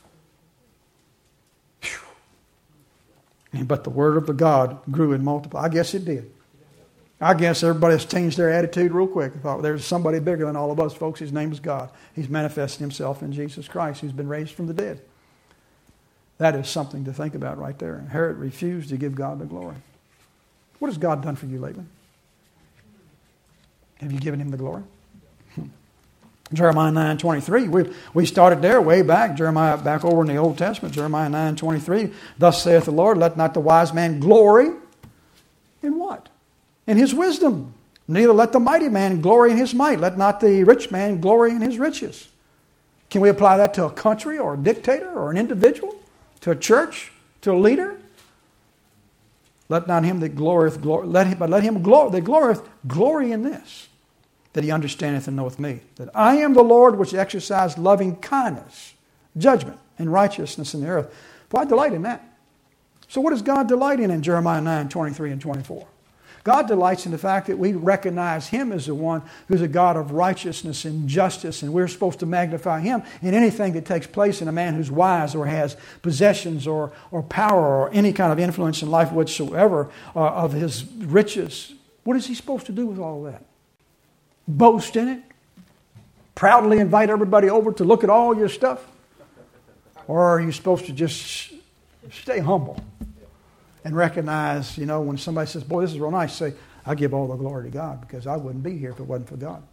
Whew. But the word of the God grew and multiplied. I guess it did. I guess everybody's changed their attitude real quick. I thought, there's somebody bigger than all of us, folks. His name is God. He's manifested Himself in Jesus Christ, who's been raised from the dead. That is something to think about right there. And Herod refused to give God the glory. What has God done for you lately? Have you given Him the glory? Jeremiah nine twenty-three. We, we started there way back. Jeremiah, back over in the Old Testament. Jeremiah nine twenty-three. Thus saith the Lord, let not the wise man glory in what? In his wisdom. Neither let the mighty man glory in his might. Let not the rich man glory in his riches. Can we apply that to a country or a dictator or an individual? To a church? To a leader? Let not him that glorieth glory, let him, but let him glory, that glorieth glory in this, that he understandeth and knoweth me, that I am the Lord which exercise loving kindness, judgment, and righteousness in the earth. For I delight in that. So what does God delight in in Jeremiah nine, twenty-three and twenty-four? God delights in the fact that we recognize Him as the one who's a God of righteousness and justice, and we're supposed to magnify Him in anything that takes place in a man who's wise or has possessions or, or power or any kind of influence in life whatsoever uh, of his riches. What is he supposed to do with all that? Boast in it? Proudly invite everybody over to look at all your stuff? Or are you supposed to just stay humble? And recognize, you know, when somebody says, boy, this is real nice, say, I give all the glory to God because I wouldn't be here if it wasn't for God.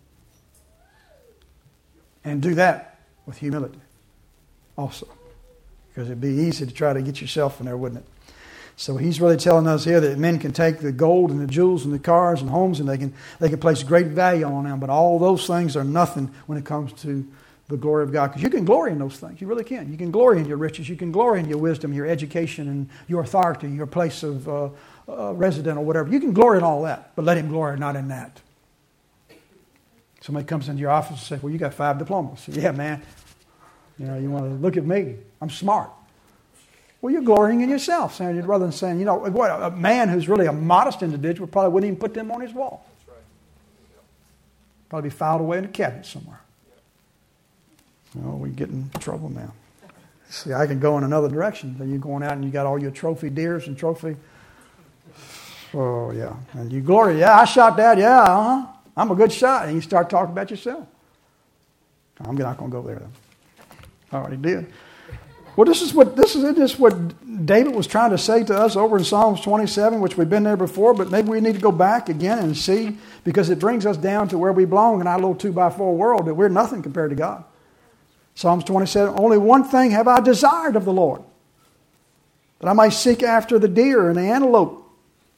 And do that with humility also. Because it'd be easy to try to get yourself in there, wouldn't it? So he's really telling us here that men can take the gold and the jewels and the cars and homes and they can they can place great value on them, but all those things are nothing when it comes to the glory of God. Because you can glory in those things. You really can. You can glory in your riches. You can glory in your wisdom, your education, and your authority, your place of uh, uh, resident or whatever. You can glory in all that, but let Him glory not in that. Somebody comes into your office and says, well, you got five diplomas. Say, yeah, man. You know, you want to look at me. I'm smart. Well, you're glorying in yourself, saying, rather than saying, you know, what, a man who's really a modest individual probably wouldn't even put them on his wall. That's right. Yep. Probably be filed away in a cabinet somewhere. Oh, we get in trouble now. See, I can go in another direction. Then you're going out and you got all your trophy deers and trophy. Oh, yeah. And you glory. Yeah, I shot that. Yeah, uh-huh. I'm a good shot. And you start talking about yourself. I'm not going to go there, though. I already did. Well, this is what this is this what David was trying to say to us over in Psalms twenty-seven, which we've been there before, but maybe we need to go back again and see, because it brings us down to where we belong in our little two by four world, that we're nothing compared to God. Psalms twenty-seven, only one thing have I desired of the Lord, that I might seek after the deer and the antelope.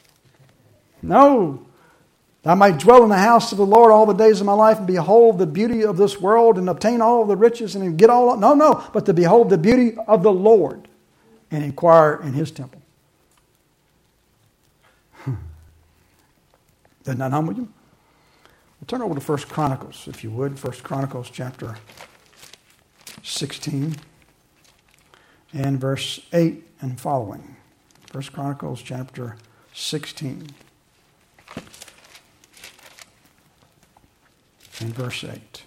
No, that I might dwell in the house of the Lord all the days of my life and behold the beauty of this world and obtain all the riches and get all. No, no, but to behold the beauty of the Lord and inquire in His temple. Doesn't that humble you? Well, turn over to First Chronicles, if you would. First Chronicles chapter sixteen and verse eight and following. First Chronicles chapter sixteen and verse eight.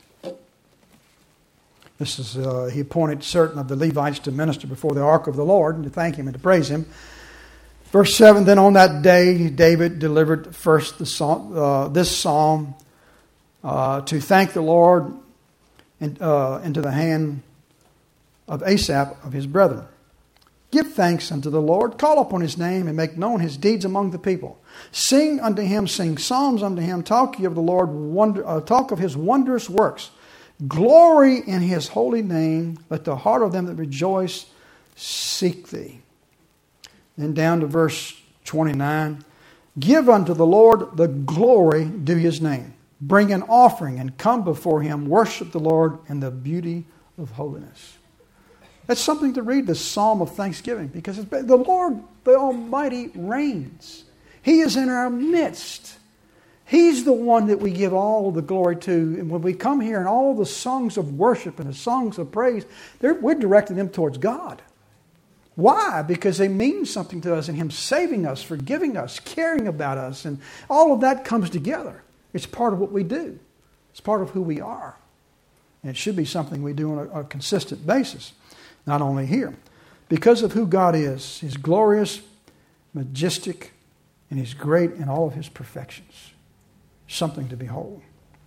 This is, uh, he appointed certain of the Levites to minister before the ark of the Lord and to thank Him and to praise Him. Verse seven, then on that day David delivered first the psalm, uh, this psalm uh, to thank the Lord and, uh, into the hand of Asaph of his brethren. Give thanks unto the Lord, call upon His name, and make known His deeds among the people. Sing unto Him, sing psalms unto Him, talk ye of the Lord, wonder, uh, talk of His wondrous works. Glory in His holy name, let the heart of them that rejoice seek Thee. Then down to verse twenty-nine. Give unto the Lord the glory due His name. Bring an offering and come before Him, worship the Lord in the beauty of holiness. That's something to read, the Psalm of Thanksgiving, because it's, the Lord, the Almighty, reigns. He is in our midst. He's the one that we give all the glory to. And when we come here and all the songs of worship and the songs of praise, we're directing them towards God. Why? Because they mean something to us in Him saving us, forgiving us, caring about us. And all of that comes together. It's part of what we do. It's part of who we are. And it should be something we do on a, a consistent basis. Not only here. Because of who God is. He's glorious, majestic, and He's great in all of His perfections. Something to behold.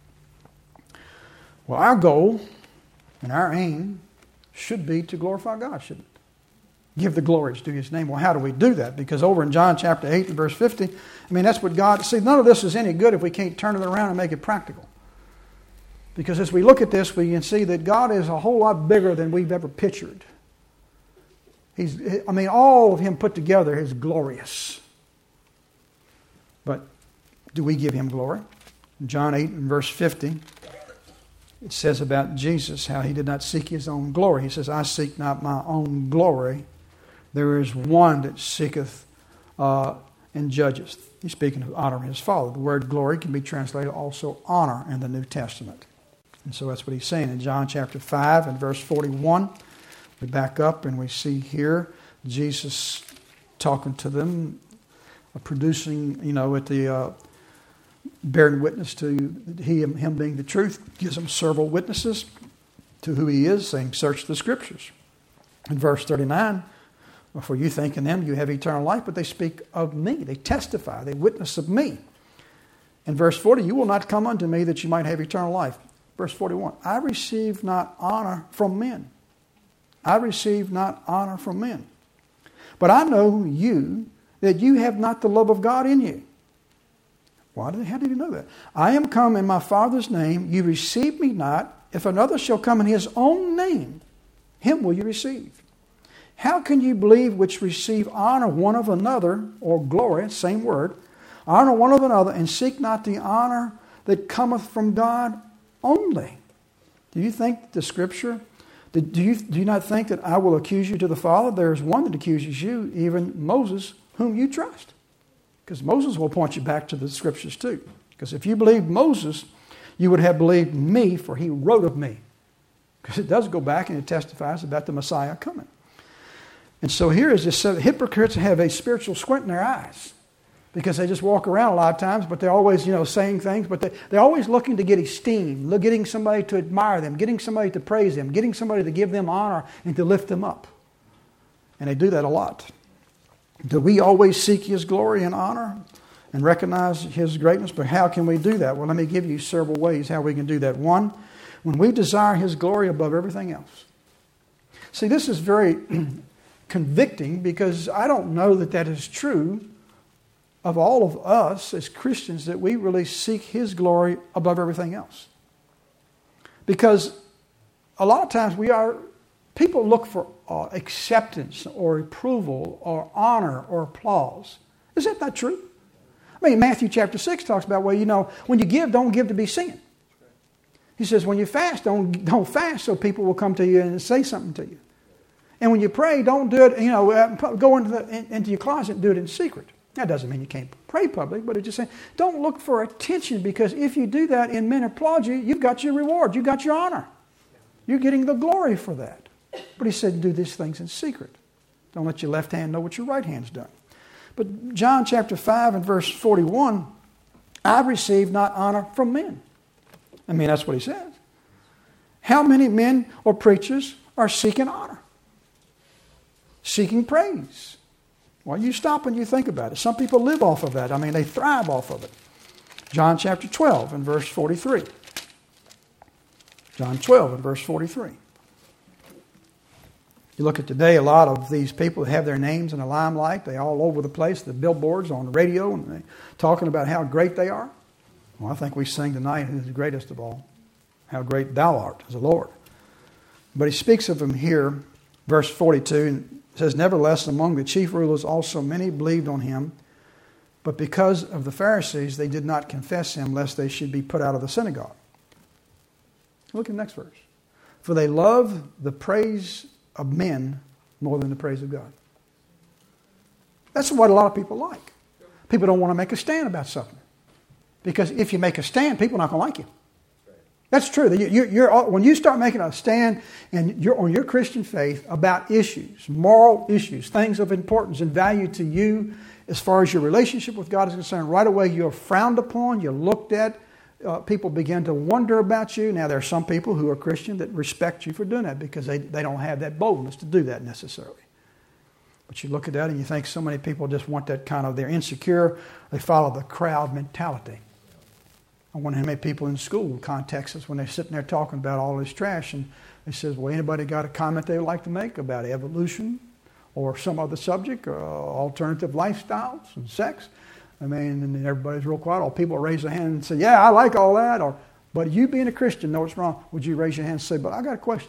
Well, our goal and our aim should be to glorify God, shouldn't it? Give the glory to His name. Well, how do we do that? Because over in John chapter eight and verse fifty, I mean, that's what God... See, none of this is any good if we can't turn it around and make it practical. Because as we look at this, we can see that God is a whole lot bigger than we've ever pictured. He's, I mean, all of Him put together is glorious. But do we give Him glory? In John eight and verse fifty, it says about Jesus how He did not seek His own glory. He says, I seek not my own glory. There is one that seeketh uh, and judgeth. He's speaking of honoring His Father. The word glory can be translated also honor in the New Testament. And so that's what He's saying in John chapter five and verse forty-one. We back up and we see here Jesus talking to them, producing, you know, at the uh, bearing witness to he, him being the truth, gives them several witnesses to who he is, saying, search the scriptures. In verse thirty-nine, for you think in them you have eternal life, but they speak of me. They testify, they witness of me. In verse forty, you will not come unto me that you might have eternal life. Verse forty-one, I receive not honor from men. I receive not honor from men. But I know you, that you have not the love of God in you. Why did, how did he know that? I am come in my Father's name. You receive me not. If another shall come in his own name, him will you receive. How can you believe which receive honor one of another, or glory, same word, honor one of another, and seek not the honor that cometh from God only? Do you think the Scripture, do you, do you not think that I will accuse you to the Father? There is one that accuses you, even Moses, whom you trust. Because Moses will point you back to the Scriptures too. Because if you believed Moses, you would have believed me, for he wrote of me. Because it does go back and it testifies about the Messiah coming. And so here is this, so hypocrites have a spiritual squint in their eyes. Because they just walk around a lot of times, but they're always, you know, saying things, but they, they're always looking to get esteem, getting somebody to admire them, getting somebody to praise them, getting somebody to give them honor and to lift them up. And they do that a lot. Do we always seek His glory and honor and recognize His greatness? But how can we do that? Well, let me give you several ways how we can do that. One, when we desire His glory above everything else. See, this is very convicting because I don't know that that is true of all of us as Christians, that we really seek His glory above everything else. Because a lot of times we are, people look for uh, acceptance or approval or honor or applause. Is that not true? I mean, Matthew chapter six talks about, well, you know, when you give, don't give to be seen. He says, when you fast, don't, don't fast so people will come to you and say something to you. And when you pray, don't do it, you know, go into, the, into your closet and do it in secret. That doesn't mean you can't pray public, but it's just saying, don't look for attention, because if you do that and men applaud you, you've got your reward, you've got your honor. You're getting the glory for that. But he said, do these things in secret. Don't let your left hand know what your right hand's done. But John chapter five and verse forty-one, I receive not honor from men. I mean, that's what he says. How many men or preachers are seeking honor? Seeking praise. Well, you stop and you think about it. Some people live off of that. I mean, they thrive off of it. John chapter twelve and verse forty-three. John twelve and verse forty-three. You look at today, a lot of these people have their names in the limelight. They're all over the place, the billboards, on the radio, and they're talking about how great they are. Well, I think we sing tonight, who's the greatest of all. How great thou art as the Lord. But he speaks of him here, verse forty-two, and says, nevertheless, among the chief rulers also many believed on him, but because of the Pharisees, they did not confess him, lest they should be put out of the synagogue. Look at the next verse. For they love the praise of men more than the praise of God. That's what a lot of people like. People don't want to make a stand about something. Because if you make a stand, people are not going to like you. That's true. You're, you're, when you start making a stand and you're on your Christian faith about issues, moral issues, things of importance and value to you as far as your relationship with God is concerned, right away you're frowned upon, you're looked at, uh, people begin to wonder about you. Now there are some people who are Christian that respect you for doing that because they, they don't have that boldness to do that necessarily. But you look at that and you think so many people just want that kind of, they're insecure, they follow the crowd mentality. I wonder how many people in school contact us when they're sitting there talking about all this trash, and they says, well, anybody got a comment they would like to make about evolution or some other subject, or alternative lifestyles and sex? I mean, and everybody's real quiet. All people raise their hand and say, yeah, I like all that. Or, but you being a Christian know it's wrong. Would you raise your hand and say, but I got a question?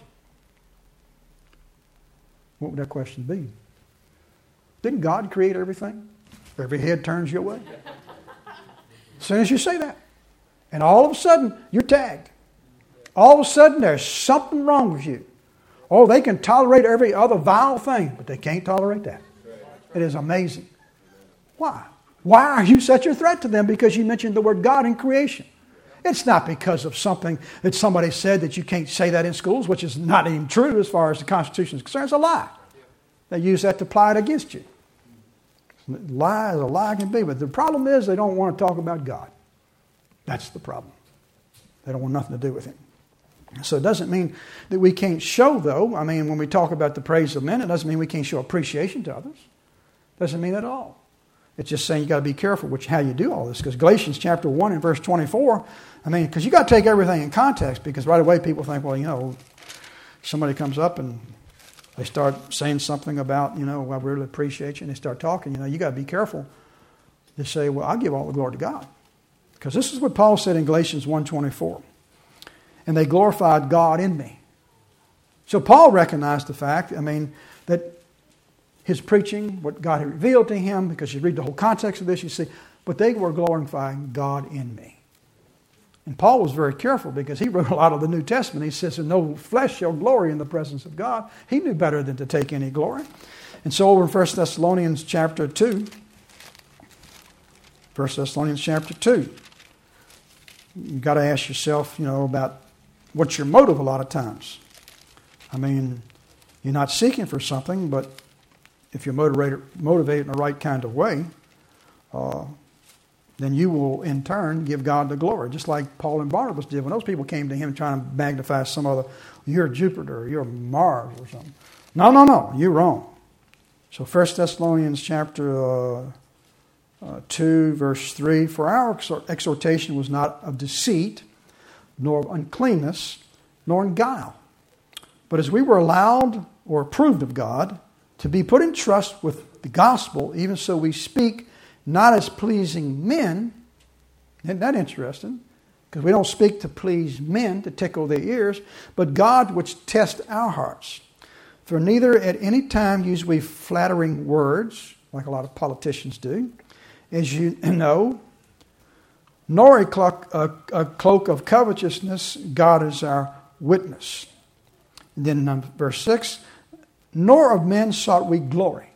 What would that question be? Didn't God create everything? Every head turns your way. As soon as you say that, and all of a sudden, you're tagged. All of a sudden, there's something wrong with you. Oh, they can tolerate every other vile thing, but they can't tolerate that. It is amazing. Why? Why are you such a threat to them? Because you mentioned the word God in creation. It's not because of something that somebody said that you can't say that in schools, which is not even true as far as the Constitution is concerned. It's a lie. They use that to apply it against you. Lie as a lie can be. But the problem is they don't want to talk about God. That's the problem. They don't want nothing to do with Him. So it doesn't mean that we can't show, though. I mean, when we talk about the praise of men, it doesn't mean we can't show appreciation to others. It doesn't mean that at all. It's just saying you got to be careful which how you do all this. Because Galatians chapter one and verse twenty-four, I mean, because you got to take everything in context. Because right away people think, well, you know, somebody comes up and they start saying something about, you know, I really appreciate you, and they start talking. You know, you got to be careful to say, well, I give all the glory to God. Because this is what Paul said in Galatians one twenty-four. And they glorified God in me. So Paul recognized the fact, I mean, that his preaching, what God had revealed to him, because you read the whole context of this, you see, but they were glorifying God in me. And Paul was very careful because he wrote a lot of the New Testament. He says, no flesh shall glory in the presence of God. He knew better than to take any glory. And so over in First Thessalonians chapter two, First Thessalonians chapter two, you've got to ask yourself, you know, about what's your motive a lot of times. I mean, you're not seeking for something, but if you're motivated, motivated in the right kind of way, uh, then you will in turn give God the glory. Just like Paul and Barnabas did when those people came to him trying to magnify some other, you're Jupiter, or you're Mars or something. No, no, no, you're wrong. So First Thessalonians chapter uh, uh, two, verse three, for our exhortation was not of deceit, nor of uncleanness, nor in guile. But as we were allowed or approved of God to be put in trust with the gospel, even so we speak not as pleasing men. Isn't that interesting? Because we don't speak to please men, to tickle their ears, but God which tests our hearts. For neither at any time use we flattering words, like a lot of politicians do, as you know, nor a cloak, a, a cloak of covetousness. God is our witness. And then in verse six, nor of men sought we glory,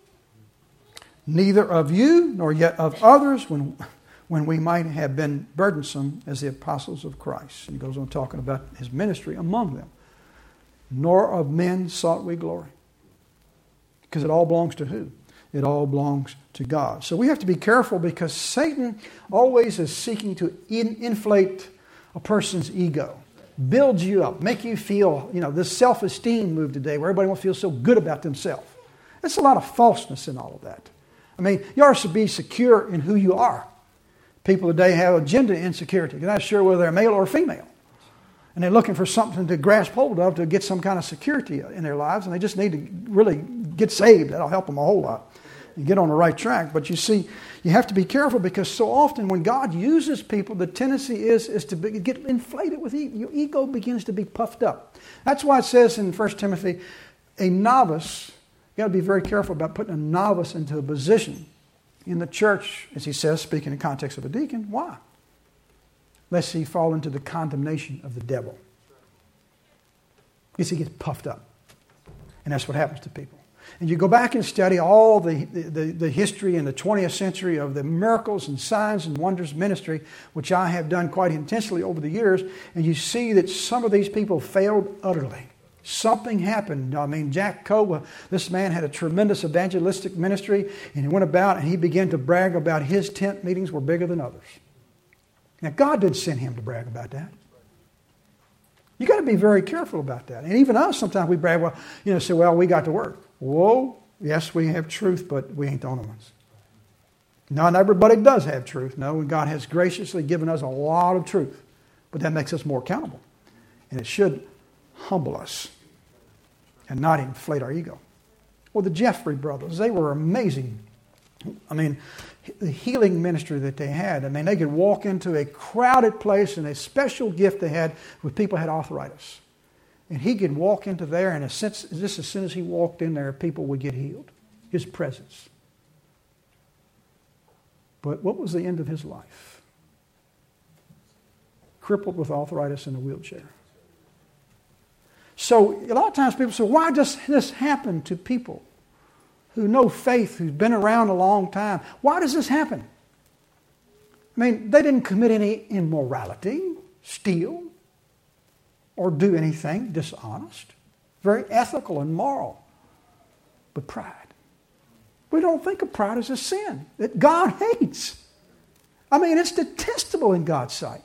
neither of you, nor yet of others, when when we might have been burdensome as the apostles of Christ. And he goes on talking about his ministry among them. Nor of men sought we glory. Because it all belongs to who? It all belongs to God. So we have to be careful because Satan always is seeking to in, inflate a person's ego. Build you up, make you feel, you know, this self-esteem move today where everybody wants to feel so good about themselves. There's a lot of falseness in all of that. I mean, you are to be secure in who you are. People today have a gender insecurity. They're not sure whether they're male or female. And they're looking for something to grasp hold of to get some kind of security in their lives. And they just need to really get saved. That'll help them a whole lot and get on the right track. But you see, you have to be careful because so often when God uses people, the tendency is, is to be, get inflated with ego. Your ego begins to be puffed up. That's why it says in First Timothy, a novice, you got to be very careful about putting a novice into a position in the church, as he says, speaking in the context of a deacon. Why? Lest he fall into the condemnation of the devil. Because he gets puffed up. And that's what happens to people. And you go back and study all the, the, the history in the twentieth century of the miracles and signs and wonders ministry, which I have done quite intensely over the years, and you see that some of these people failed utterly. Something happened. I mean, Jack Coe, this man had a tremendous evangelistic ministry, and he went about and he began to brag about his tent meetings were bigger than others. Now, God didn't send him to brag about that. You got to be very careful about that. And even us, sometimes we brag, well, you know, say, well, we got to work. Whoa, yes, we have truth, but we ain't the only ones. Not everybody does have truth. No, and God has graciously given us a lot of truth. But that makes us more accountable. And it should humble us and not inflate our ego. Well, the Jeffrey brothers, they were amazing. I mean, the healing ministry that they had. I mean, they could walk into a crowded place, and a special gift they had with people who had arthritis. And he could walk into there, and a sense, just as soon as he walked in there, people would get healed. His presence. But what was the end of his life? Crippled with arthritis in a wheelchair. So a lot of times people say, why does this happen to people who know faith, who've been around a long time? Why does this happen? I mean, they didn't commit any immorality, steal, or do anything dishonest. Very ethical and moral. But pride. We don't think of pride as a sin that God hates. I mean, it's detestable in God's sight.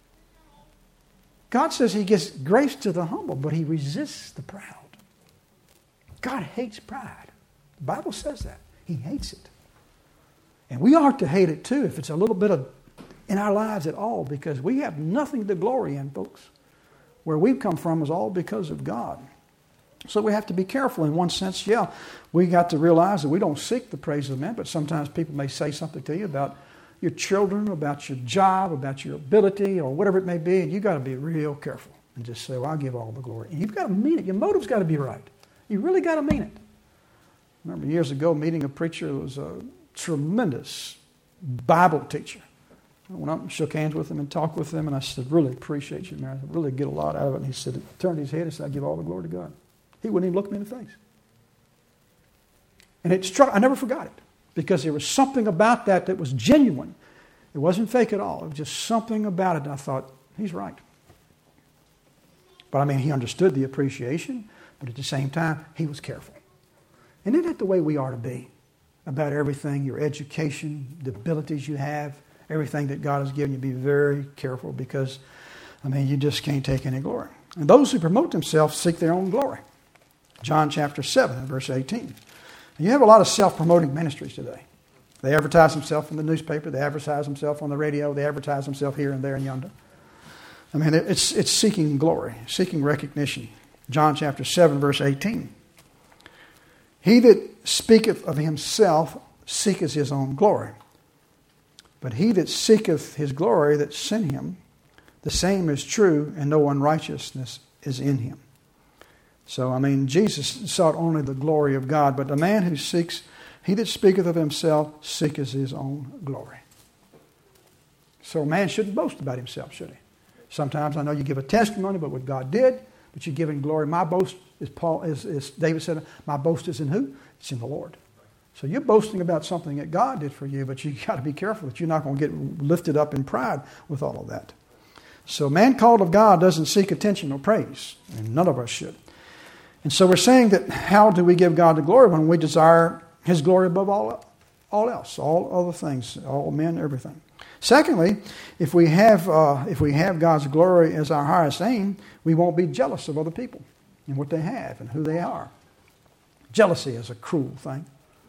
God says he gives grace to the humble, but he resists the proud. God hates pride. The Bible says that. He hates it. And we ought to hate it too if it's a little bit of in our lives at all, because we have nothing to glory in, folks. Where we've come from is all because of God. So we have to be careful in one sense. Yeah, we got to realize that we don't seek the praise of men, but sometimes people may say something to you about your children, about your job, about your ability, or whatever it may be, and you've got to be real careful and just say, well, I'll give all the glory. And you've got to mean it. Your motive's got to be right. You really got to mean it. I remember years ago meeting a preacher who was a tremendous Bible teacher. I went up and shook hands with him and talked with him, and I said, really appreciate you, man. I really get a lot out of it. And he said, turned his head and said, I give all the glory to God. He wouldn't even look me in the face. And it struck, I never forgot it, because there was something about that that was genuine. It wasn't fake at all. It was just something about it. And I thought, he's right. But I mean, he understood the appreciation, but at the same time, he was careful. And isn't that the way we are to be about everything, your education, the abilities you have, everything that God has given you? Be very careful, because, I mean, you just can't take any glory. And those who promote themselves seek their own glory. John chapter seven, verse eighteen. And you have a lot of self-promoting ministries today. They advertise themselves in the newspaper. They advertise themselves on the radio. They advertise themselves here and there and yonder. I mean, it's, it's seeking glory, seeking recognition. John chapter seven, verse eighteen. He that speaketh of himself seeketh his own glory. But he that seeketh his glory that sent him, the same is true, and no unrighteousness is in him. So, I mean, Jesus sought only the glory of God, but the man who seeks, he that speaketh of himself seeketh his own glory. So a man shouldn't boast about himself, should he? Sometimes I know you give a testimony about what God did, but you're giving glory. My boast, is Paul, is, is David said, my boast is in who? It's in the Lord. So you're boasting about something that God did for you, but you got to be careful that you're not going to get lifted up in pride with all of that. So man called of God doesn't seek attention or praise, and none of us should. And so we're saying that how do we give God the glory when we desire his glory above all, all else, all other things, all men, everything. Secondly, if we have uh, if we have God's glory as our highest aim, we won't be jealous of other people and what they have and who they are. Jealousy is a cruel thing.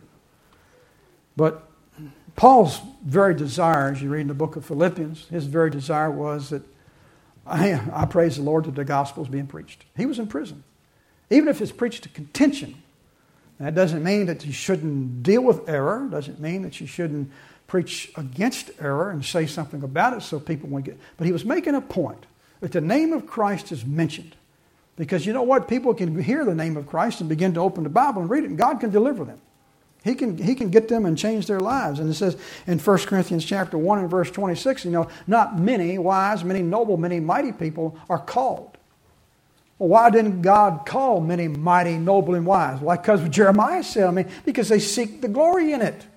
But Paul's very desire, as you read in the book of Philippians, his very desire was that I, I praise the Lord that the gospel is being preached. He was in prison. Even if it's preached to contention, that doesn't mean that you shouldn't deal with error. Doesn't mean that you shouldn't preach against error and say something about it so people won't get. But he was making a point that the name of Christ is mentioned. Because you know what? People can hear the name of Christ and begin to open the Bible and read it, and God can deliver them. He can, he can get them and change their lives. And it says in First Corinthians chapter one and verse twenty-six, you know, not many wise, many noble, many mighty people are called. Well, why didn't God call many mighty, noble, and wise? Well, because Jeremiah said, I mean, because they seek the glory in it.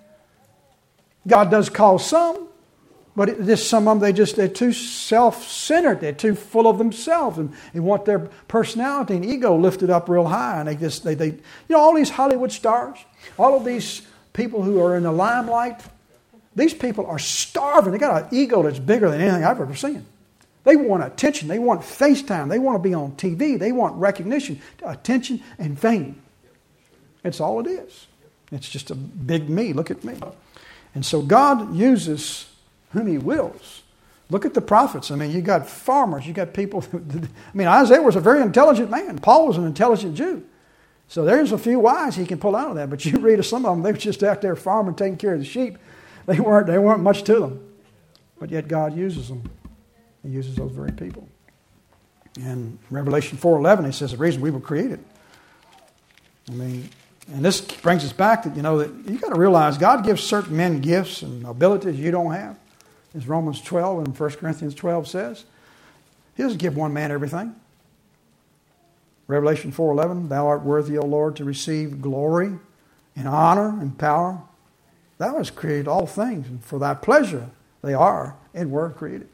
God does call some, but it, this, some of them, they just, they're too self-centered. They're too full of themselves and, and want their personality and ego lifted up real high. And they just, they, they, you know, all these Hollywood stars, all of these people who are in the limelight, these people are starving. They got an ego that's bigger than anything I've ever seen. They want attention. They want face time. They want to be on T V. They want recognition, attention, and fame. That's all it is. It's just a big me. Look at me. And so God uses whom he wills. Look at the prophets. I mean, you got farmers. You got people. Who, I mean, Isaiah was a very intelligent man. Paul was an intelligent Jew. So there's a few wise he can pull out of that. But you read of some of them, they were just out there farming, taking care of the sheep. They weren't, they weren't much to them. But yet God uses them. He uses those very people. In Revelation four eleven, he says the reason we were created. I mean, and this brings us back that, you know, that you got to realize God gives certain men gifts and abilities you don't have. As Romans twelve and First Corinthians twelve says. He doesn't give one man everything. Revelation four eleven, thou art worthy, O Lord, to receive glory and honor and power. Thou hast created all things, and for thy pleasure they are and were created.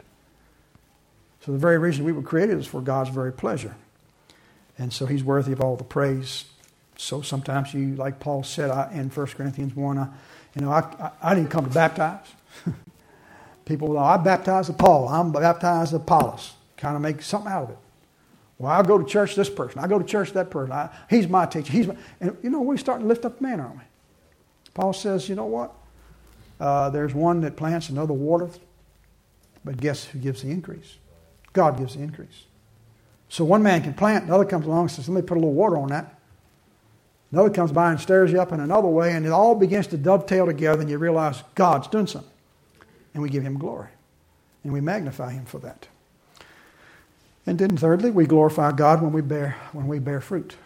So the very reason we were created is for God's very pleasure. And so he's worthy of all the praise So sometimes you, like Paul said I, in First Corinthians one, I, you know, I, I, I didn't come to baptize. People, well, I baptize of Paul. I'm baptized of Apollos. Kind of make something out of it. Well, I'll go to church this person. I go to church that person. I, he's my teacher. He's my, and you know, we're starting to lift up man, aren't we? Paul says, you know what? Uh, there's one that plants, another watereth. But guess who gives the increase? God gives the increase. So one man can plant, another comes along and says, let me put a little water on that. Another comes by and stirs you up in another way, and it all begins to dovetail together, and you realize God's doing something. And we give him glory. And we magnify him for that. And then thirdly, we glorify God when we bear when we bear fruit.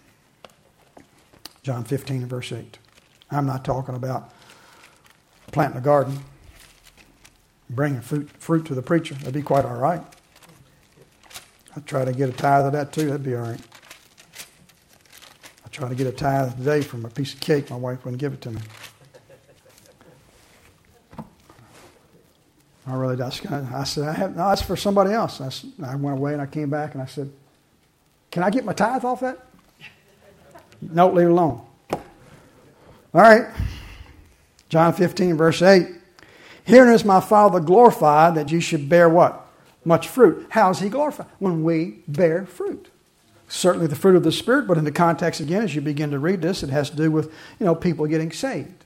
John fifteen, verse eight. I'm not talking about planting a garden, bringing fruit, fruit to the preacher. That'd be quite all right. I'd try to get a tithe of that too. That'd be all right. I tried to get a tithe today from a piece of cake. My wife wouldn't give it to me. I really, that's kind of, I said, I have, no, that's for somebody else. I, I went away and I came back and I said, can I get my tithe off that? No, leave it alone. All right. John fifteen, verse eight. Herein is my Father glorified, that you should bear what? Much fruit. How is he glorified? When we bear fruit. Certainly the fruit of the Spirit, but in the context again, as you begin to read this, it has to do with, you know, people getting saved.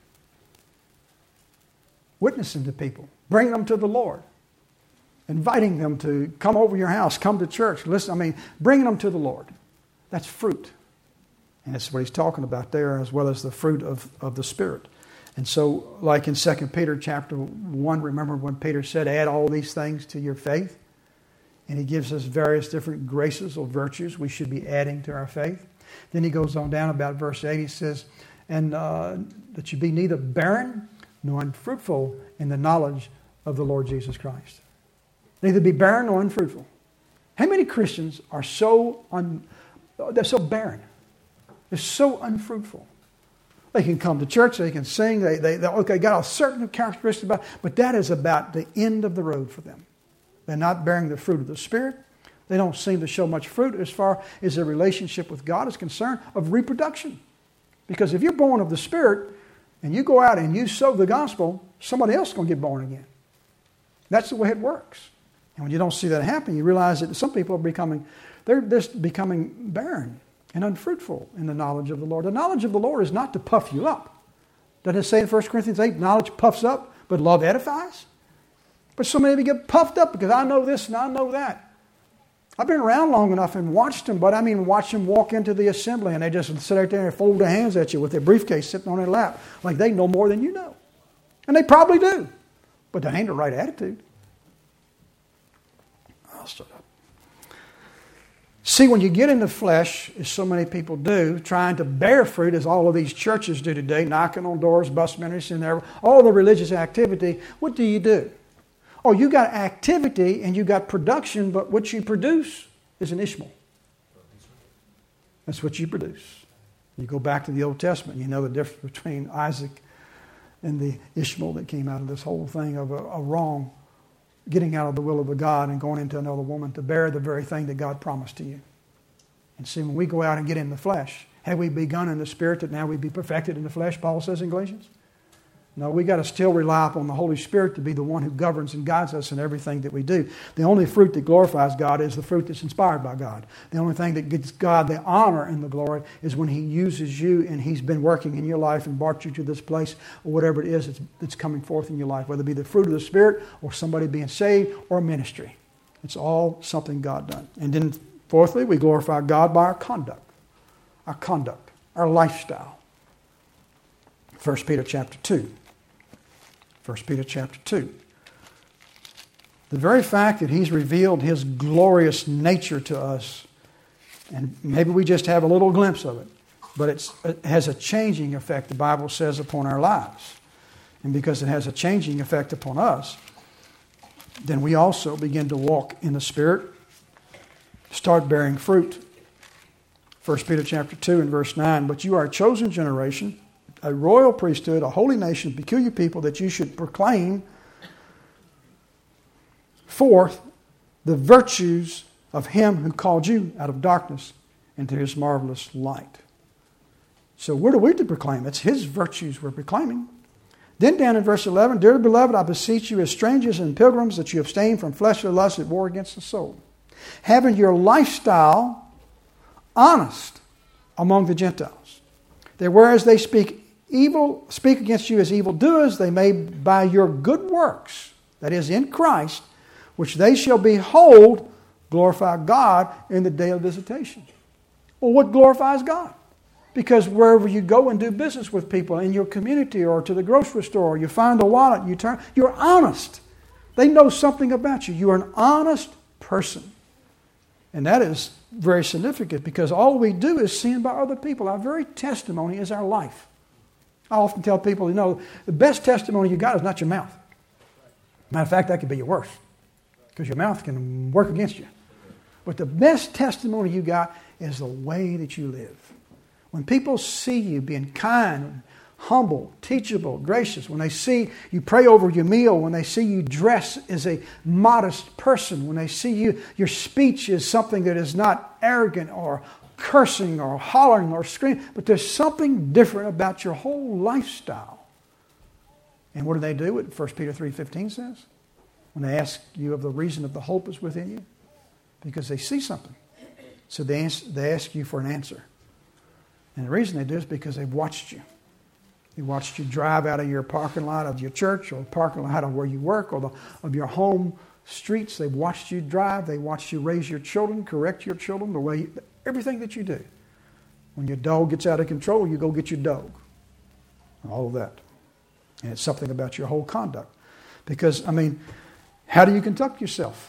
Witnessing to people. Bringing them to the Lord. Inviting them to come over your house, come to church. Listen, I mean, bringing them to the Lord. That's fruit. And that's what he's talking about there, as well as the fruit of, of the Spirit. And so, like in Second Peter chapter one, remember when Peter said, add all these things to your faith? And he gives us various different graces or virtues we should be adding to our faith. Then he goes on down about verse eight. He says, and uh, that you be neither barren nor unfruitful in the knowledge of the Lord Jesus Christ. Neither be barren nor unfruitful. How many Christians are so un, they're so barren? They're so unfruitful. They can come to church, they can sing, they, they, they okay, got a certain characteristic about, but that is about the end of the road for them. They're not bearing the fruit of the Spirit. They don't seem to show much fruit as far as their relationship with God is concerned of reproduction. Because if you're born of the Spirit and you go out and you sow the gospel, somebody else is going to get born again. That's the way it works. And when you don't see that happen, you realize that some people are becoming, they're just becoming barren and unfruitful in the knowledge of the Lord. The knowledge of the Lord is not to puff you up. Doesn't it say in First Corinthians eight, knowledge puffs up, but love edifies? But so many get puffed up because I know this and I know that. I've been around long enough and watched them, but I mean watch them walk into the assembly and they just sit out there and fold their hands at you with their briefcase sitting on their lap like they know more than you know. And they probably do. But that ain't the right attitude. I'll shut up. See, when you get in the flesh, as so many people do, trying to bear fruit, as all of these churches do today, knocking on doors, bus ministries, and there, all the religious activity, what do you do? Oh, you got activity and you got production, but what you produce is an Ishmael. That's what you produce. You go back to the Old Testament, you know the difference between Isaac and the Ishmael that came out of this whole thing of a, a wrong, getting out of the will of the God and going into another woman to bear the very thing that God promised to you. And see, when we go out and get in the flesh, have we begun in the Spirit that now we be perfected in the flesh, Paul says in Galatians? No, we got to still rely upon the Holy Spirit to be the one who governs and guides us in everything that we do. The only fruit that glorifies God is the fruit that's inspired by God. The only thing that gives God the honor and the glory is when He uses you and He's been working in your life and brought you to this place or whatever it is that's, that's coming forth in your life, whether it be the fruit of the Spirit or somebody being saved or ministry. It's all something God done. And then fourthly, we glorify God by our conduct. Our conduct, our lifestyle. First Peter chapter two. First Peter chapter two. The very fact that He's revealed His glorious nature to us, and maybe we just have a little glimpse of it, but it's, it has a changing effect, the Bible says, upon our lives. And because it has a changing effect upon us, then we also begin to walk in the Spirit, start bearing fruit. First Peter chapter two and verse nine, but you are a chosen generation, a royal priesthood, a holy nation, peculiar people, that you should proclaim forth the virtues of Him who called you out of darkness into His marvelous light. So what are we to proclaim? It's his virtues we're proclaiming. Then down in verse eleven, dearly beloved, I beseech you as strangers and pilgrims that you abstain from fleshly lusts that war against the soul. Having your lifestyle honest among the Gentiles. That whereas they speak evil, speak against you as evildoers, they may by your good works, that is in Christ, which they shall behold, glorify God in the day of visitation. Well, what glorifies God? Because wherever you go and do business with people in your community or to the grocery store, or you find a wallet, you turn, you're honest. They know something about you. You are an honest person. And that is very significant because all we do is seen by other people. Our very testimony is our life. I often tell people, you know, the best testimony you got is not your mouth. Matter of fact, that could be your worst because your mouth can work against you. But the best testimony you got is the way that you live. When people see you being kind, humble, teachable, gracious, when they see you pray over your meal, when they see you dress as a modest person, when they see you, your speech is something that is not arrogant or cursing or hollering or screaming, but there's something different about your whole lifestyle. And what do they do? What First Peter three fifteen says? When they ask you of the reason of the hope is within you, because they see something. So they answer, they ask you for an answer. And the reason they do is because they've watched you. They watched you drive out of your parking lot of your church or parking lot of where you work or the, of your home streets. They've watched you drive. They watched you raise your children, correct your children, the way, everything that you do. When your dog gets out of control, you go get your dog. All of that. And it's something about your whole conduct. Because, I mean, how do you conduct yourself?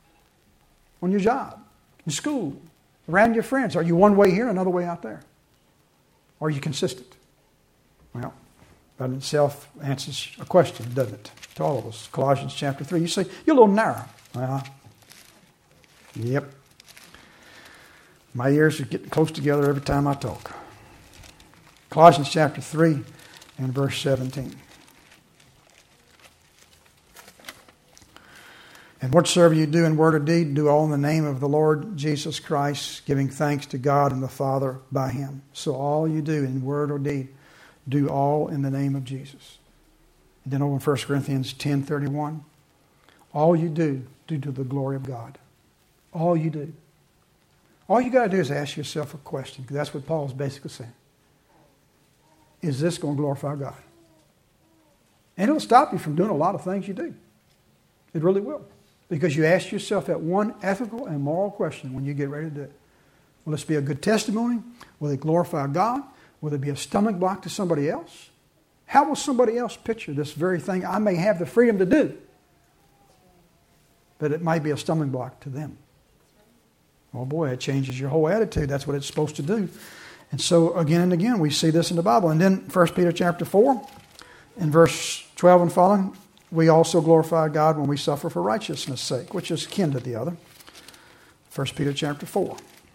On your job, in school, around your friends. Are you one way here, another way out there? Are you consistent? Well, that in itself answers a question, doesn't it? To all of us. Colossians chapter three. You say, you're a little narrow. Well, yep. My ears are getting close together every time I talk. Colossians chapter three and verse seventeen. And whatsoever you do in word or deed, do all in the name of the Lord Jesus Christ, giving thanks to God and the Father by him. So all you do in word or deed, do all in the name of Jesus. And then over in First Corinthians ten thirty-one, all you do, do to the glory of God. All you do. All you got to do is ask yourself a question, because that's what Paul's basically saying. Is this going to glorify God? And it'll stop you from doing a lot of things you do. It really will. Because you ask yourself that one ethical and moral question when you get ready to do it. Will this be a good testimony? Will it glorify God? Will it be a stomach block to somebody else? How will somebody else picture this very thing I may have the freedom to do? But it might be a stomach block to them. Oh boy, it changes your whole attitude. That's what it's supposed to do. And so again and again we see this in the Bible. And then First Peter chapter four, in verse twelve and following, we also glorify God when we suffer for righteousness' sake, which is kin to the other. First Peter chapter four.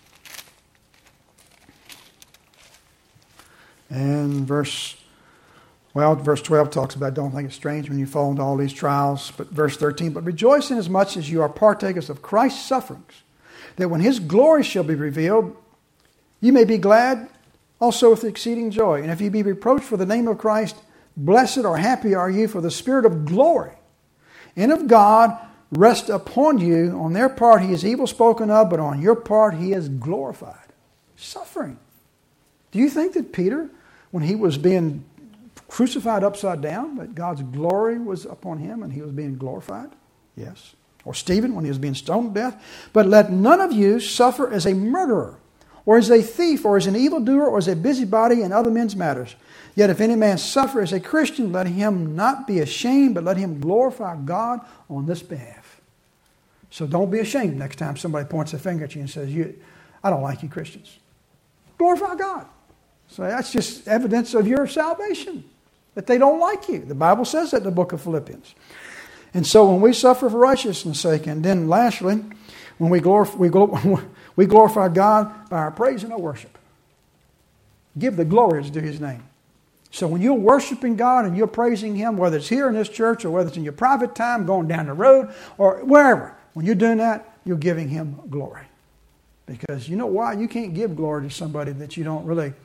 And verse, well, verse twelve talks about don't think it's strange when you fall into all these trials. But verse thirteen, but rejoice in as much as you are partakers of Christ's sufferings, that when his glory shall be revealed, you may be glad also with exceeding joy. And if you be reproached for the name of Christ, blessed or happy are you, for the Spirit of glory and of God rest upon you. On their part he is evil spoken of, but on your part he is glorified. Suffering. Do you think that Peter, when he was being crucified upside down, that God's glory was upon him and he was being glorified? Yes. Or Stephen, when he was being stoned to death. But let none of you suffer as a murderer, or as a thief, or as an evildoer, or as a busybody in other men's matters. Yet if any man suffer as a Christian, let him not be ashamed, but let him glorify God on this behalf. So don't be ashamed next time somebody points a finger at you and says, "You, I don't like you Christians." Glorify God. So that's just evidence of your salvation, that they don't like you. The Bible says that in the book of Philippians. And so when we suffer for righteousness' sake, and then lastly, when we glorify, we, glor- we glorify God by our praise and our worship. Give the glory to his name. So when you're worshiping God and you're praising him, whether it's here in this church or whether it's in your private time, going down the road or wherever, when you're doing that, you're giving him glory. Because you know why? You can't give glory to somebody that you don't really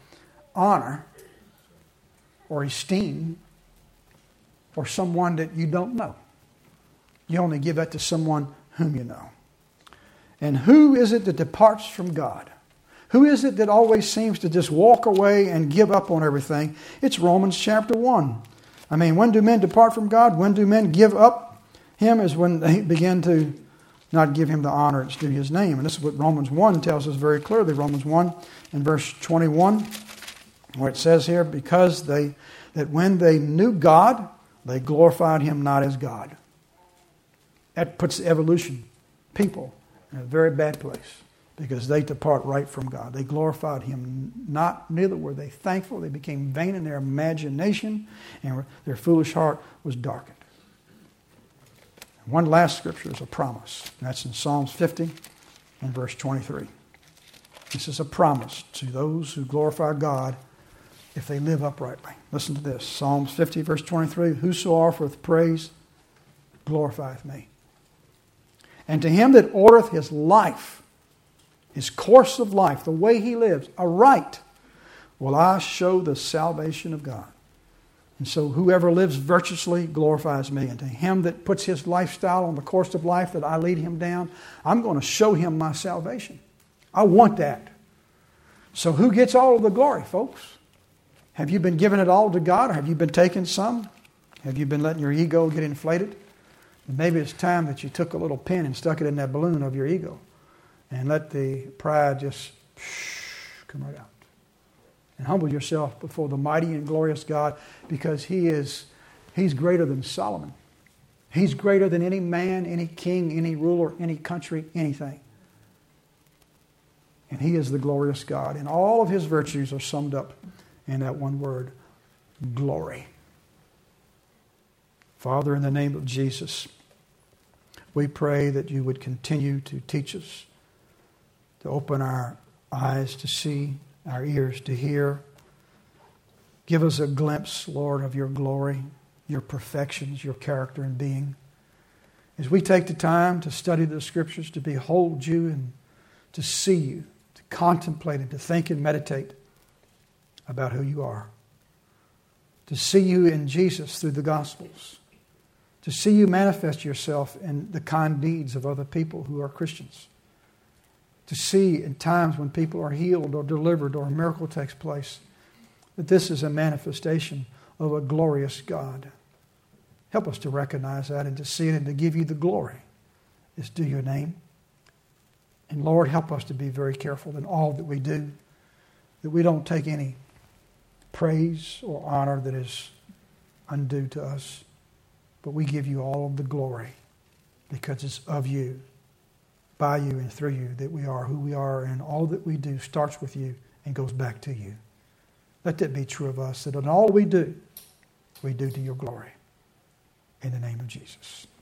honor or esteem for someone that you don't know. You only give that to someone whom you know. And who is it that departs from God? Who is it that always seems to just walk away and give up on everything? It's Romans chapter one. I mean, when do men depart from God? When do men give up Him? Is when they begin to not give Him the honor that's due His name. And this is what Romans one tells us very clearly. Romans one and verse twenty-one, where it says here, because they that when they knew God, they glorified Him not as God. That puts the evolution people in a very bad place, because they depart right from God. They glorified Him not, neither were they thankful. They became vain in their imagination, and their foolish heart was darkened. One last scripture is a promise. That's in Psalms fifty and verse twenty-three. This is a promise to those who glorify God if they live uprightly. Listen to this. Psalms fifty verse twenty-three. Whoso offereth praise glorifieth me. And to him that ordereth his life, his course of life, the way he lives, aright, will I show the salvation of God. And so whoever lives virtuously glorifies me. And to him that puts his lifestyle on the course of life that I lead him down, I'm going to show him my salvation. I want that. So who gets all of the glory, folks? Have you been giving it all to God, or have you been taking some? Have you been letting your ego get inflated? Maybe it's time that you took a little pin and stuck it in that balloon of your ego and let the pride just come right out. And humble yourself before the mighty and glorious God, because He is He's greater than Solomon. He's greater than any man, any king, any ruler, any country, anything. And He is the glorious God. And all of His virtues are summed up in that one word, glory. Father, in the name of Jesus, we pray that You would continue to teach us, to open our eyes to see, our ears to hear. Give us a glimpse, Lord, of Your glory, Your perfections, Your character and being. As we take the time to study the Scriptures, to behold You and to see You, to contemplate and to think and meditate about who You are. To see You in Jesus through the Gospels. To see You manifest Yourself in the kind deeds of other people who are Christians. To see in times when people are healed or delivered or a miracle takes place, that this is a manifestation of a glorious God. Help us to recognize that and to see it and to give You the glory. It's due Your name. And Lord, help us to be very careful in all that we do, that we don't take any praise or honor that is undue to us, but we give You all of the glory because it's of You, by You, and through You that we are who we are, and all that we do starts with You and goes back to You. Let that be true of us, that in all we do, we do to Your glory. In the name of Jesus.